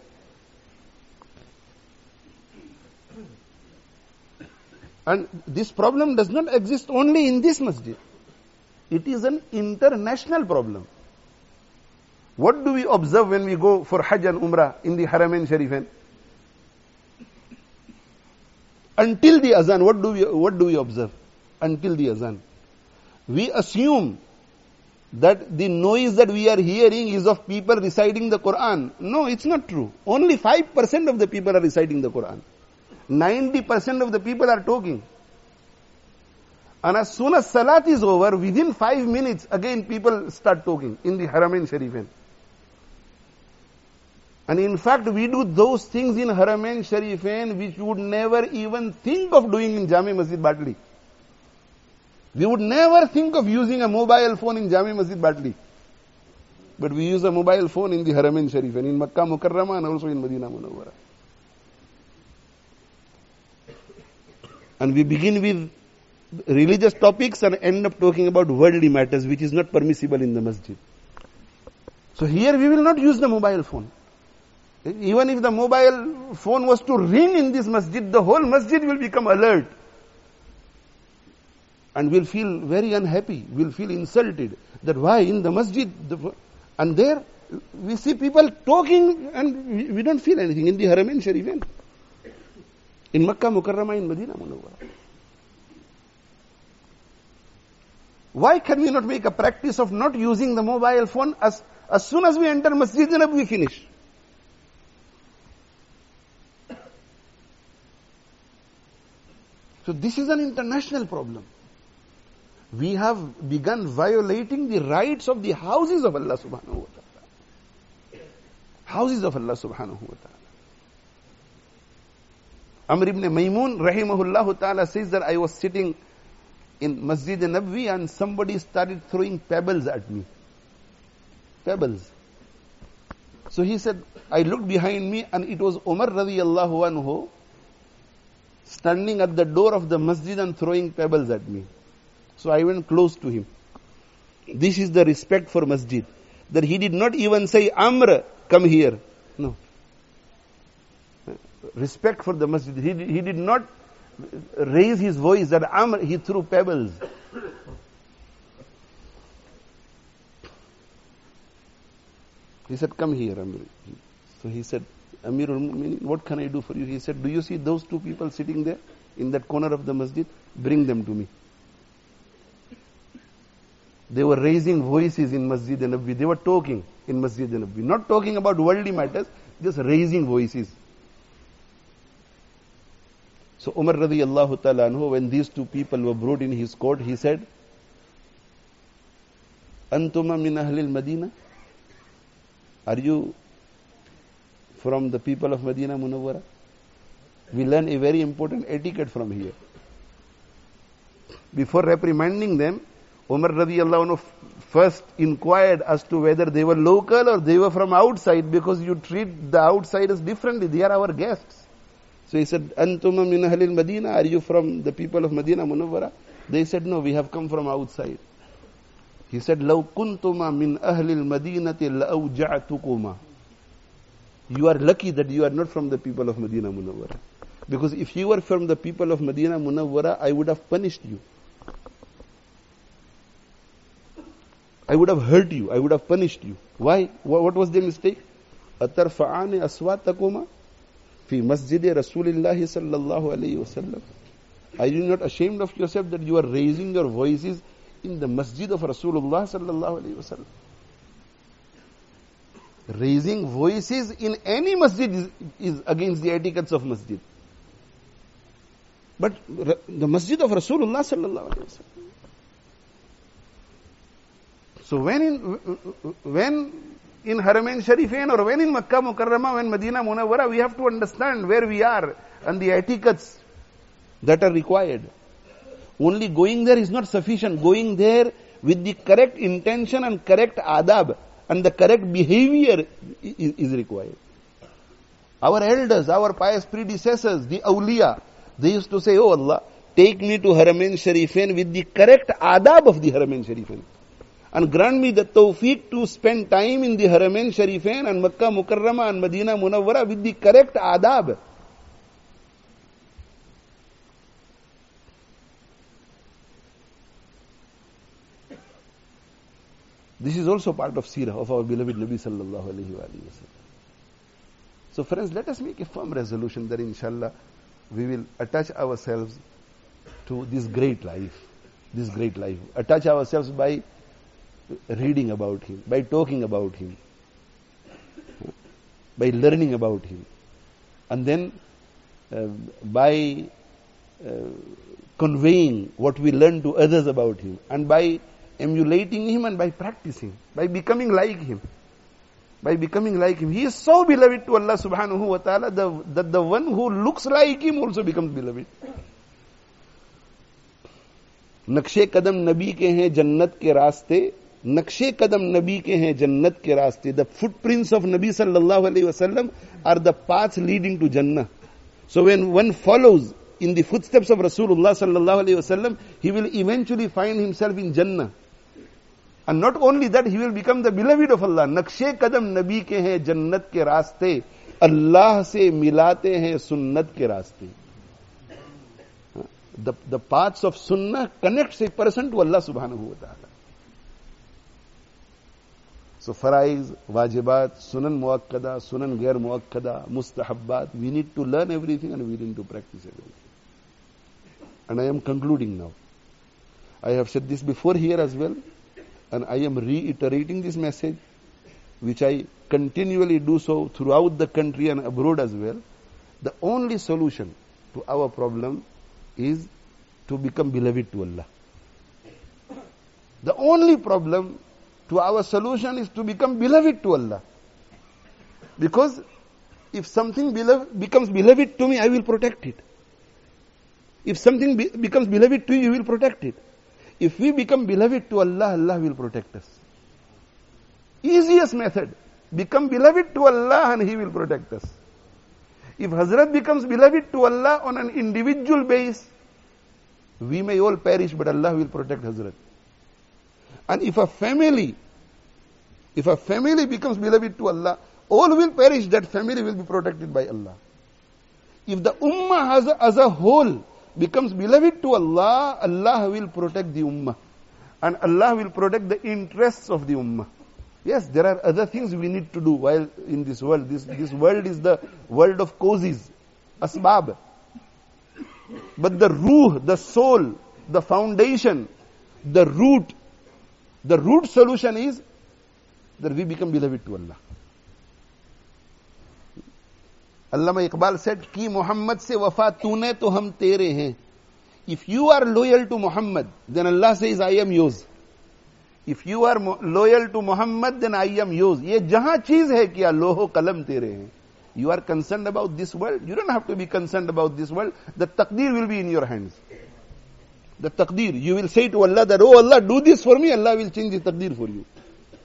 And this problem does not exist only in this masjid. It is an international problem. What do we observe when we go for Hajj and Umrah in the Haramain Sharifain? Until the azan, what do we, what do we observe? Until the azan. We assume that the noise that we are hearing is of people reciting the Quran. No, it's not true. Only five percent of the people are reciting the Quran. ninety percent of the people are talking. And as soon as Salat is over, within five minutes, again people start talking in the Haramain Sharifain. And in fact, we do those things in Haramain Sharifain which we would never even think of doing in Jami Masjid Batli. We would never think of using a mobile phone in Jami Masjid Batli. But we use a mobile phone in the Haramain Sharifain, in Makkah Mukarramah and also in Medina Munawwara. And we begin with religious topics and end up talking about worldly matters, which is not permissible in the masjid. So here we will not use the mobile phone. Even if the mobile phone was to ring in this masjid, the whole masjid will become alert. And will feel very unhappy, will feel insulted. That why in the masjid, the, and there we see people talking and we, we don't feel anything. In the Haramain Sharifain, in Makkah Mukarramah, in Medina Munawwara. Why can we not make a practice of not using the mobile phone as, as soon as we enter Masjid Nabawi, we finish? So this is an international problem. We have begun violating the rights of the houses of Allah subhanahu wa ta'ala. Houses of Allah subhanahu wa ta'ala. Amr ibn Maymun rahimahullah ta'ala says that I was sitting in Masjid Nabawi and somebody started throwing pebbles at me. Pebbles. So he said, I looked behind me and it was Umar radiyallahu anhu standing at the door of the masjid and throwing pebbles at me. So I went close to him. This is the respect for masjid. That he did not even say, Amr, come here. No. Respect for the masjid. He, he did not raise his voice that Amr, he threw pebbles. He said, come here, Amr. So he said, Amirul Mu'minin, what can I do for you? He said, do you see those two people sitting there in that corner of the masjid? Bring them to me. They were raising voices in Masjid Nabawi. They were talking in Masjid Nabawi. Not talking about worldly matters, just raising voices. So Umar radiyallahu ta'ala anhu, when these two people were brought in his court, he said, Antuma min ahlil Madina? Are you from the people of Medina Munawwara? We learn a very important etiquette from here. Before reprimanding them, Umar radiyallahu anhu first inquired as to whether they were local or they were from outside, because you treat the outsiders differently. They are our guests. So he said, Antuma min ahlil Madina, are you from the people of Medina Munawwara? They said, no, we have come from outside. He said, Law kuntuma min ahlil Madinati la'awja'tukuma. You are lucky that you are not from the people of Medina Munawwara. Because if you were from the people of Medina Munawwara, I would have punished you. I would have hurt you. I would have punished you. Why? What was the mistake? Atarfa'ani aswatakuma fi masjidi Rasulillahi sallallahu alayhi wasallam. Are you not ashamed of yourself that you are raising your voices in the masjid of Rasulullah sallallahu alayhi wasallam? Raising voices in any masjid is, is against the etiquettes of masjid. But the masjid of Rasulullah sallallahu alayhi wasallam. So when in, when in Haramain Sharifain or when in Makkah Mukarramah, when Medina Munawwara, we have to understand where we are and the etiquettes that are required. Only going there is not sufficient. Going there with the correct intention and correct adab and the correct behavior is, is required. Our elders, our pious predecessors, the awliya, they used to say, oh Allah, take me to Haramain Sharifain with the correct adab of the Haramain Sharifain. And grant me the tawfiq to spend time in the Haramain Sharifain and Makkah Mukarramah and Medina Munawwara with the correct adab. This is also part of seerah of our beloved Nabi sallallahu alayhi wa sallam. So friends, let us make a firm resolution that inshallah we will attach ourselves to this great life. This great life. Attach ourselves by reading about him, by talking about him, by learning about him, and then uh, by uh, conveying what we learn to others about him, and by emulating him and by practicing, by becoming like him. By becoming like him. He is so beloved to Allah subhanahu wa ta'ala that the, the one who looks like him also becomes beloved. नक्शे कदम नबी के हैं जन्नत के रास्ते, नक्शे कदम नबी के हैं जन्नत के रास्ते. The footprints of Nabi sallallahu alayhi wa sallam are the paths leading to Jannah. So when one follows in the footsteps of Rasulullah sallallahu alayhi wa sallam, he will eventually find himself in Jannah. And not only that, he will become the beloved of Allah. नक्शे कदम नबी के हैं जन्नत के रास्ते, अल्लाह से मिलाते हैं सुन्नत के रास्ते. The, the paths of sunnah connects a person to Allah subhanahu wa ta'ala. So faraiz, wajibat, sunan muakkada, sunan ghair muakkada, mustahabbat, we need to learn everything and we need to practice everything. And I am concluding now. I have said this before here as well, and I am reiterating this message, which I continually do so throughout the country and abroad as well. The only solution to our problem is to become beloved to Allah. The only problem to our solution is to become beloved to Allah. Because if something beloved, becomes beloved to me, I will protect it. If something be, becomes beloved to you, you will protect it. If we become beloved to Allah, Allah will protect us. Easiest method. Become beloved to Allah and He will protect us. If Hazrat becomes beloved to Allah on an individual base, we may all perish, but Allah will protect Hazrat. And if a family, if a family becomes beloved to Allah, all will perish, that family will be protected by Allah. If the ummah as a, as a whole becomes beloved to Allah, Allah will protect the ummah. And Allah will protect the interests of the ummah. Yes, there are other things we need to do while in this world. This, this world is the world of causes, asbab. But the ruh, the soul, the foundation, the root, the root solution is that we become beloved to Allah. Allama Iqbal said, Ki Muhammad se wafa tune to hum tere hain. If you are loyal to Muhammad, then Allah says, I am yours. If you are loyal to Muhammad, then I am yours. Ye jahan cheez hai kya loho kalam tere hain. You are concerned about this world. You don't have to be concerned about this world. The taqdeer will be in your hands. The taqdeer. You will say to Allah that, oh Allah, do this for me. Allah will change the taqdeer for you.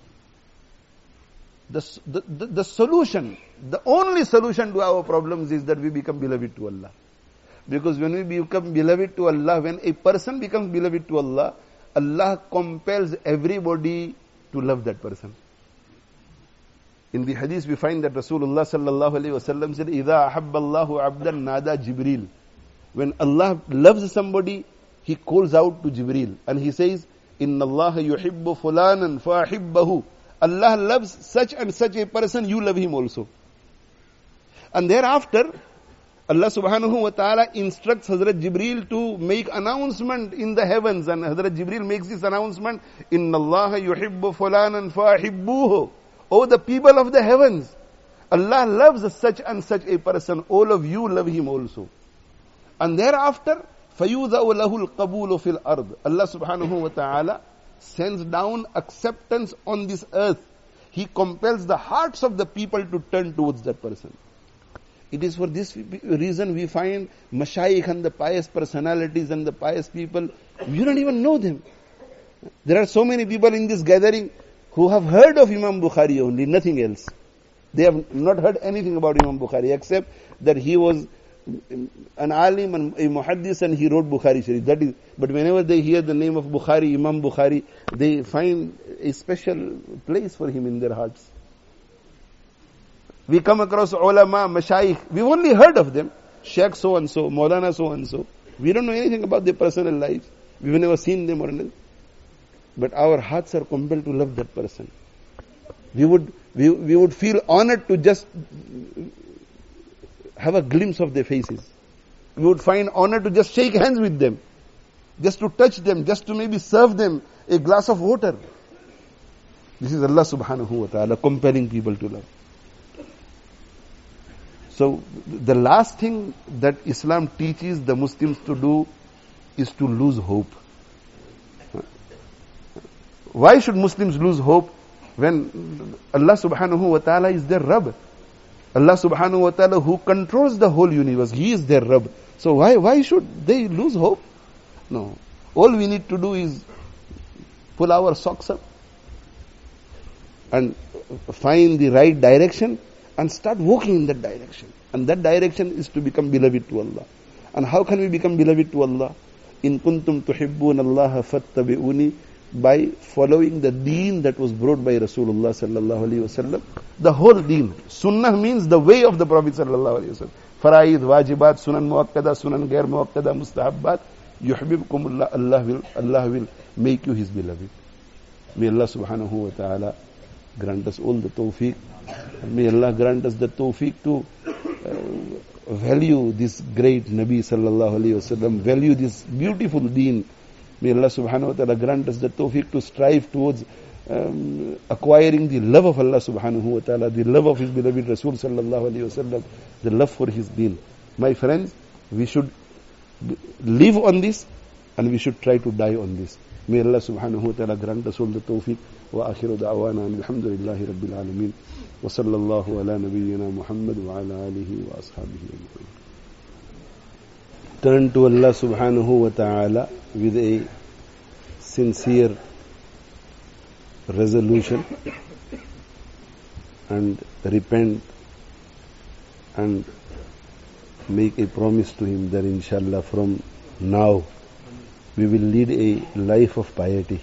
The, the, the, the solution, the only solution to our problems is that we become beloved to Allah. Because when we become beloved to Allah, when a person becomes beloved to Allah, Allah compels everybody to love that person. In the hadith we find that Rasulullah sallallahu alayhi wa sallam said, إِذَا أَحَبَّ اللَّهُ عَبْدًا نَادَى Jibreel. When Allah loves somebody, He calls out to Jibreel. And He says, إِنَّ اللَّهَ يُحِبُّ فُلَانًا فَأَحِبَّهُ. Allah loves such and such a person, you love him also. And thereafter, Allah subhanahu wa ta'ala instructs Hazrat Jibreel to make announcement in the heavens. And Hazrat Jibreel makes this announcement, إِنَّ اللَّهَ يُحِبُّ فُلَانًا فَأَحِبُّوهُ. Oh, the people of the heavens, Allah loves such and such a person. All of you love him also. And thereafter, فَيُوذَأُ لَهُ الْقَبُولُ فِي الْأَرْضِ. Allah subhanahu wa ta'ala sends down acceptance on this earth. He compels the hearts of the people to turn towards that person. It is for this reason we find mashayikh and the pious personalities and the pious people, you don't even know them. There are so many people in this gathering who have heard of Imam Bukhari only, nothing else. They have not heard anything about Imam Bukhari except that he was an alim and a muhaddis and he wrote Bukhari Sharif. That is, but whenever they hear the name of Bukhari, Imam Bukhari, they find a special place for him in their hearts. We come across ulama, mashayikh, we've only heard of them. Sheikh so and so, Maulana so and so. We don't know anything about their personal lives. We've never seen them or anything. But our hearts are compelled to love that person. We would, we, we would feel honored to just have a glimpse of their faces. We would find honor to just shake hands with them, just to touch them, just to maybe serve them a glass of water. This is Allah subhanahu wa ta'ala compelling people to love. So the last thing that Islam teaches the Muslims to do is to lose hope. Why should Muslims lose hope when Allah subhanahu wa ta'ala is their Rabb? Allah subhanahu wa ta'ala who controls the whole universe, He is their Rabb. So why, why should they lose hope? No. All we need to do is pull our socks up and find the right direction and start walking in that direction. And that direction is to become beloved to Allah. And how can we become beloved to Allah? In kuntum tuhibbun Allah fattabi'uni, by following the deen that was brought by Rasulullah sallallahu alaihi wasallam. The whole deen. Sunnah means the way of the Prophet sallallahu alaihi wasallam. Faraid, wajibat, sunan muakkada, sunan ghair muakkada, mustahabbat. Yuhibbukumullah, Allah will, Allah will make you His beloved. May Allah subhanahu wa ta'ala grant us all the tawfiq. May Allah grant us the tawfiq to uh, value this great Nabi sallallahu alaihi wasallam, value this beautiful deen. May Allah subhanahu wa ta'ala grant us the tawfiq to strive towards um, acquiring the love of Allah subhanahu wa ta'ala, the love of His beloved Rasul sallallahu alayhi wa sallam, the love for His deen. My friends, we should live on this and we should try to die on this. May Allah subhanahu wa ta'ala grant us all the tawfiq. Wa akhiru da'wana alhamdulillahi rabbil alameen. Wa sallallahu ala nabiyyina Muhammad wa ala alihi wa ashabihi ajma'in. Turn to Allah subhanahu wa ta'ala with a sincere resolution and repent and make a promise to Him that inshallah from now we will lead a life of piety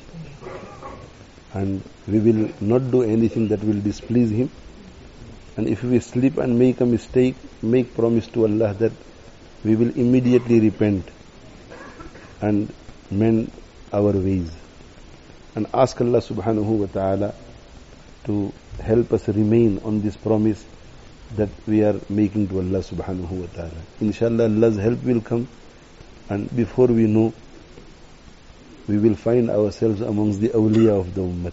and we will not do anything that will displease Him. And if we slip and make a mistake, make promise to Allah that we will immediately repent and mend our ways. And ask Allah subhanahu wa ta'ala to help us remain on this promise that we are making to Allah subhanahu wa ta'ala. Inshallah, Allah's help will come, and before we know, we will find ourselves amongst the awliya of the ummah.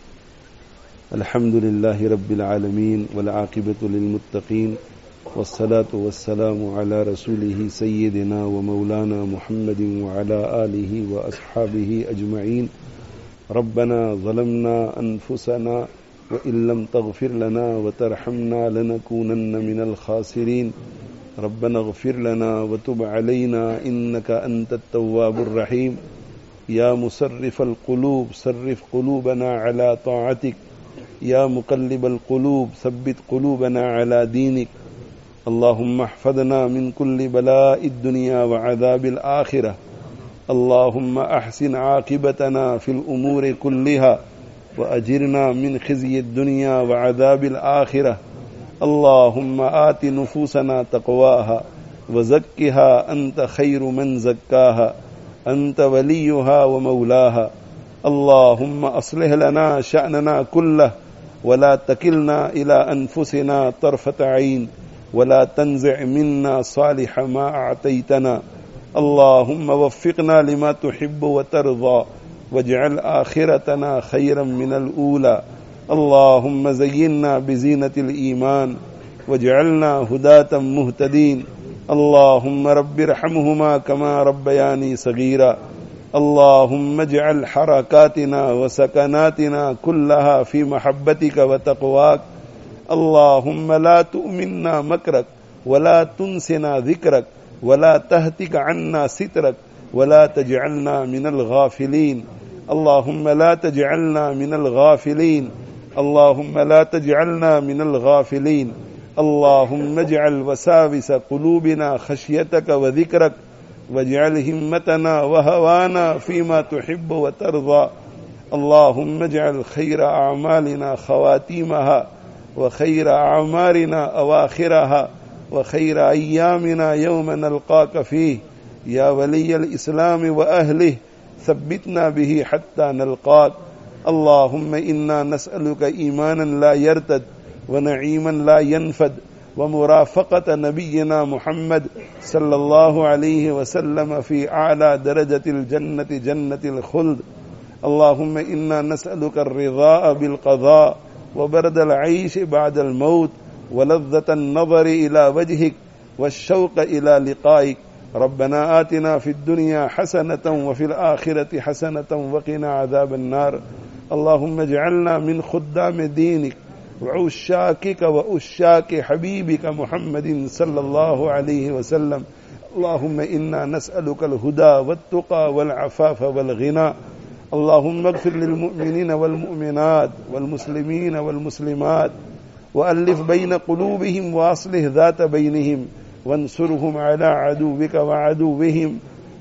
Alhamdulillahi Rabbil Alameen, wal aqibatu lil muttaqeen, wassalatu wassalamu ala rasulihi sayyidina wa maulana Muhammadin wa ala alihi wa ashabihi ajma'een. ربنا ظلمنا أنفسنا وإن لم تغفر لنا وترحمنا لنكونن من الخاسرين. ربنا اغفر لنا وتب علينا إنك أنت التواب الرحيم. يا مصرف القلوب صرف قلوبنا على طاعتك. يا مقلب القلوب ثبت قلوبنا على دينك. اللهم احفظنا من كل بلاء الدنيا وعذاب الآخرة. اللهم أحسن عاقبتنا في الأمور كلها وأجرنا من خزي الدنيا وعذاب الآخرة. اللهم آت نفوسنا تقواها وزكها أنت خير من زكاها أنت وليها ومولاها. اللهم أصلح لنا شأننا كله ولا تكلنا إلى أنفسنا طرفة عين ولا تنزع منا صالح ما أعطيتنا. اللهم وفقنا لما تحب وترضى واجعل آخرتنا خيرا من الأولى. اللهم زينا بزينة الإيمان واجعلنا هداة مهتدين. اللهم رب ارحمهما كما ربياني صغيرا. اللهم اجعل حركاتنا وسكناتنا كلها في محبتك وتقواك. اللهم لا تؤمنا مكرك ولا تنسنا ذكرك ولا تهتك عنا سترك ولا تجعلنا من الغافلين. اللهم لا تجعلنا من الغافلين. اللهم لا تجعلنا من الغافلين. اللهم اجعل وساوس قلوبنا خشيتك وذكرك واجعل همتنا وهوانا فيما تحب وترضى. اللهم اجعل خير أعمالنا خواتيمها وخير أعمارنا أواخرها وخير أيامنا يوم نلقاك فيه يا ولي الإسلام وأهله ثبتنا به حتى نلقاك. اللهم إنا نسألك إيمانا لا يرتد ونعيما لا ينفد ومرافقة نبينا محمد صلى الله عليه وسلم في أعلى درجة الجنة جنة الخلد. اللهم إنا نسألك الرضا بالقضاء وبرد العيش بعد الموت ولذة النظر إلى وجهك والشوق إلى لقائك. ربنا آتنا في الدنيا حسنة وفي الآخرة حسنة وقنا عذاب النار. اللهم اجعلنا من خدام دينك وعشاقك وأشاق حبيبك محمد صلى الله عليه وسلم. اللهم إنا نسألك الهدى والتقى والعفاف والغنى. اللهم اغفر للمؤمنين والمؤمنات والمسلمين والمسلمات وألف بين قلوبهم وأصلح ذات بينهم وانصرهم على عدوك وعدوهم.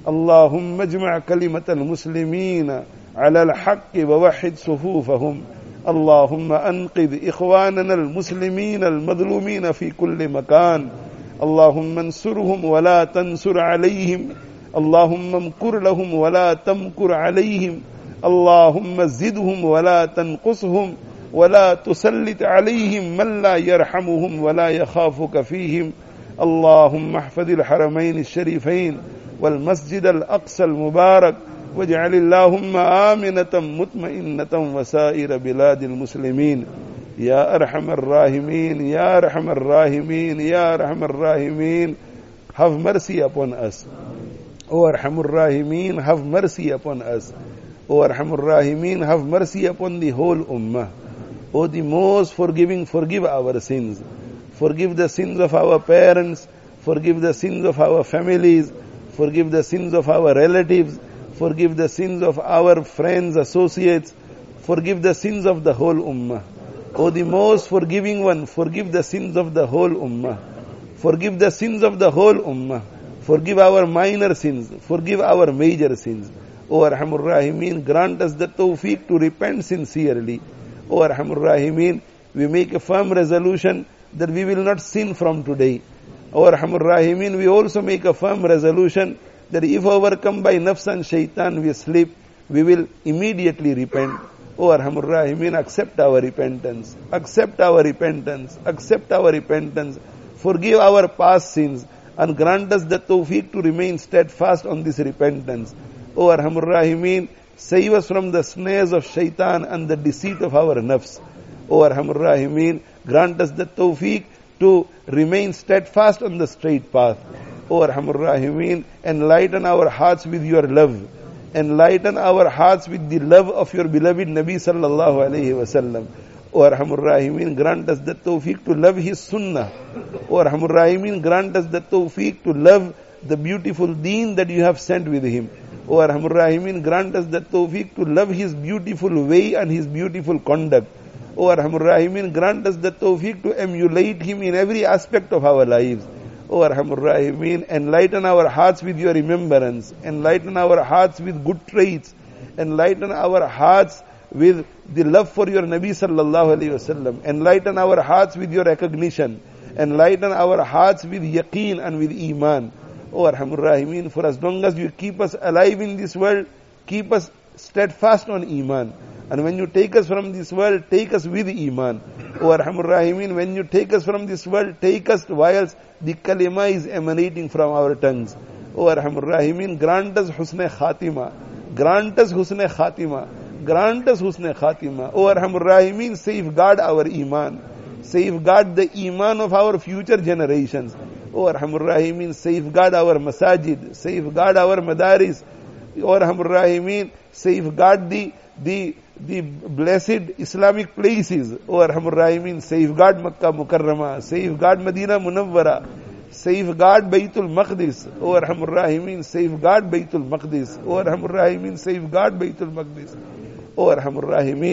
اللهم اجمع كلمة المسلمين على الحق ووحد صفوفهم. اللهم أنقذ إخواننا المسلمين المظلومين في كل مكان. اللهم انصرهم ولا تنصر عليهم. اللهم امكر لهم ولا تمكر عليهم. اللهم زدهم ولا تنقصهم ولا تسلط عليهم من لا يرحمهم ولا يخافك فيهم. اللهم احفظ الحرمين الشريفين والمسجد الأقصى المبارك واجعل اللهم آمنة مطمئنة وسائر بلاد المسلمين يا أرحم الراحمين يا أرحم الراحمين يا أرحم الراحمين. Have mercy upon us. O Arhamur Rahimin, have mercy upon us. O Arhamur Rahimin, have mercy upon the whole Ummah. O the most forgiving, forgive our sins. Forgive the sins of our parents. Forgive the sins of our families. Forgive the sins of our relatives. Forgive the sins of our friends, associates. Forgive the sins of the whole Ummah. O the most forgiving one, forgive the sins of the whole Ummah. Forgive the sins of the whole Ummah. Forgive our minor sins. Forgive our major sins. O Arhamur Rahimin, grant us the tawfiq to repent sincerely. O Arhamur Rahimin, we make a firm resolution that we will not sin from today. O Arhamur Rahimin, we also make a firm resolution that if overcome by nafs and shaitan we sleep, we will immediately repent. O Arhamur Rahimin, accept our repentance. Accept our repentance. Accept our repentance. Forgive our past sins and grant us the tawfiq to remain steadfast on this repentance. O Arhamur Rahimin, save us from the snares of shaitan and the deceit of our nafs. O Arhamur Rahimin, grant us the tawfiq to remain steadfast on the straight path. O Arhamur Rahimin, enlighten our hearts with your love. Enlighten our hearts with the love of your beloved Nabi sallallahu alayhi wa sallam. O Arhamur Rahimin, grant us the tawfiq to love his sunnah. O Arhamur Rahimin, grant us the tawfiq to love the beautiful deen that you have sent with him. O Arhamur Rahimin, grant us the tawfiq to love his beautiful way and his beautiful conduct. O Arhamur Rahimin, grant us the tawfiq to emulate him in every aspect of our lives. O Arhamur Rahimin, enlighten our hearts with your remembrance. Enlighten our hearts with good traits. Enlighten our hearts with the love for your Nabi sallallahu alayhi wasallam. Enlighten our hearts with your recognition. Enlighten our hearts with yaqeen and with iman. O Arhamur Rahimin, for as long as you keep us alive in this world, keep us steadfast on iman. And when you take us from this world, take us with iman. O Arhamur Rahimin, when you take us from this world, take us whilst the kalima is emanating from our tongues. O Arhamur Rahimin, grant us husn khatima. Grant us husn khatima. Grant us husn khatima. O Arhamur Rahimin, safeguard our iman. Safeguard the iman of our future generations. O Arhamur Rahimin, safeguard our masajid. Safeguard our madaris. O Arhamur Rahimin, safeguard the, the, the blessed Islamic places. O Arhamur Rahimin, safeguard Makkah Mukarrama. Safeguard Medina Munawwara. Safeguard Baytul Maqdis. O Arhamur Rahimin, safeguard Baytul Maqdis. O Arhamur Rahimin, safeguard Baytul Maqdis. O Arhamur Rahimin,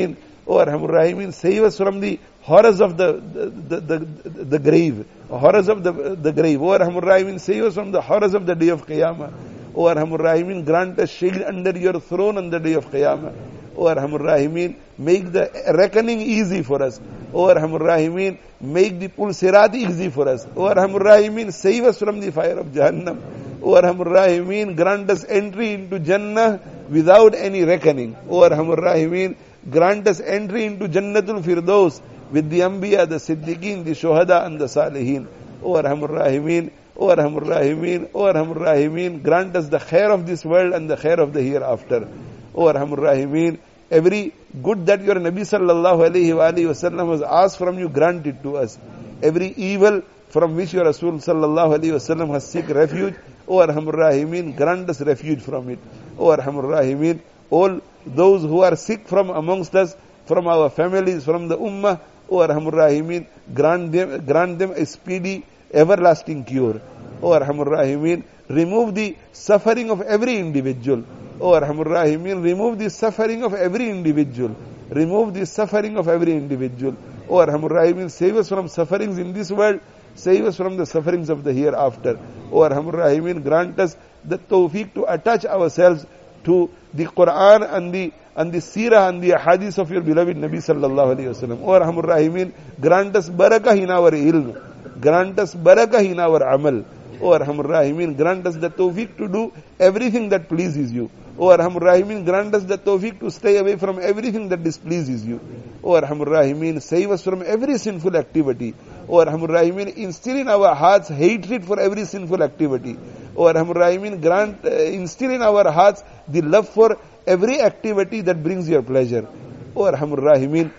O Arhamur Rahimin, save us from the horrors of the, the, the, the, the grave, horrors of the, the grave. O Arhamur Rahimin, save us from the horrors of the day of Qiyamah. O Arhamur Rahimin, grant us shade under your throne on the day of Qiyamah. O Arhamur Rahimin, make the reckoning easy for us. O Arhamur Rahimin, make the Pul Sirat easy for us. O Arhamur Rahimin, save us from the fire of Jahannam. O Arhamur Rahimin, grant us entry into Jannah without any reckoning. O Arhamur Rahimin, grant us entry into Jannatul Firdaus with the Anbiya, the Siddiqeen, the Shuhada and the Salihin. O Arhamur Rahimin, O Arhamur Rahimin, O Arhamur Rahimin, grant us the khair of this world and the khair of the hereafter. O Arhamur Rahimin, every good that your Nabi sallallahu alayhi wa alayhi wa sallam has asked from you, grant it to us. Every evil from which your Rasul sallallahu alayhi wa sallam has seek refuge, O Arhamur Rahimin, grant us refuge from it. O Arhamur Rahimin, all those who are sick from amongst us, from our families, from the Ummah, O Arhamur Rahimin, grant them, grant them a speedy, everlasting cure. O Arhamur Rahimin, remove the suffering of every individual. O Arhamur Rahimin, remove the suffering of every individual. Remove the suffering of every individual. O Arhamur Rahimin, save us from sufferings in this world. Save us from the sufferings of the hereafter. O Arhamur Rahimin, grant us the tawfiq to attach ourselves to the Quran and the and the Seerah and the Hadith of your beloved Nabi sallallahu alayhi wa sallam. O Arhamur Rahimin, grant us barakah in our ilm. Grant us barakah in our amal. O Arhamur Rahimin, grant us the tawfiq to do everything that pleases you. O Arhamur Rahimin, grant us the tawfiq to stay away from everything that displeases you. O Arhamur Rahimin, save us from every sinful activity. O Arhamur Rahimin, instill in our hearts hatred for every sinful activity. O Arhamur Rahimin, grant, uh, instill in our hearts the love for every activity that brings your pleasure. O Arhamur Rahimin,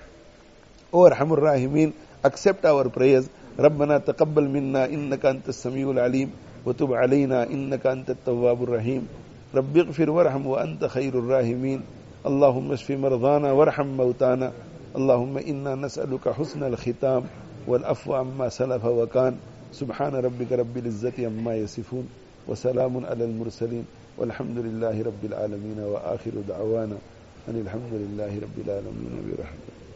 O Arhamur Rahimin, accept our prayers. ربنا تقبل منا إنك أنت السميع العليم وتب علينا إنك أنت التواب الرحيم رب اغفر وارحم وأنت خير الراحمين اللهم اشف مرضانا وارحم موتانا اللهم إنا نسألك حسن الختام والعفو عما سلف وكان سبحان ربك رب العزة عما يصفون وسلام على المرسلين والحمد لله رب العالمين وآخر دعوانا أن الحمد لله رب العالمين برحمته.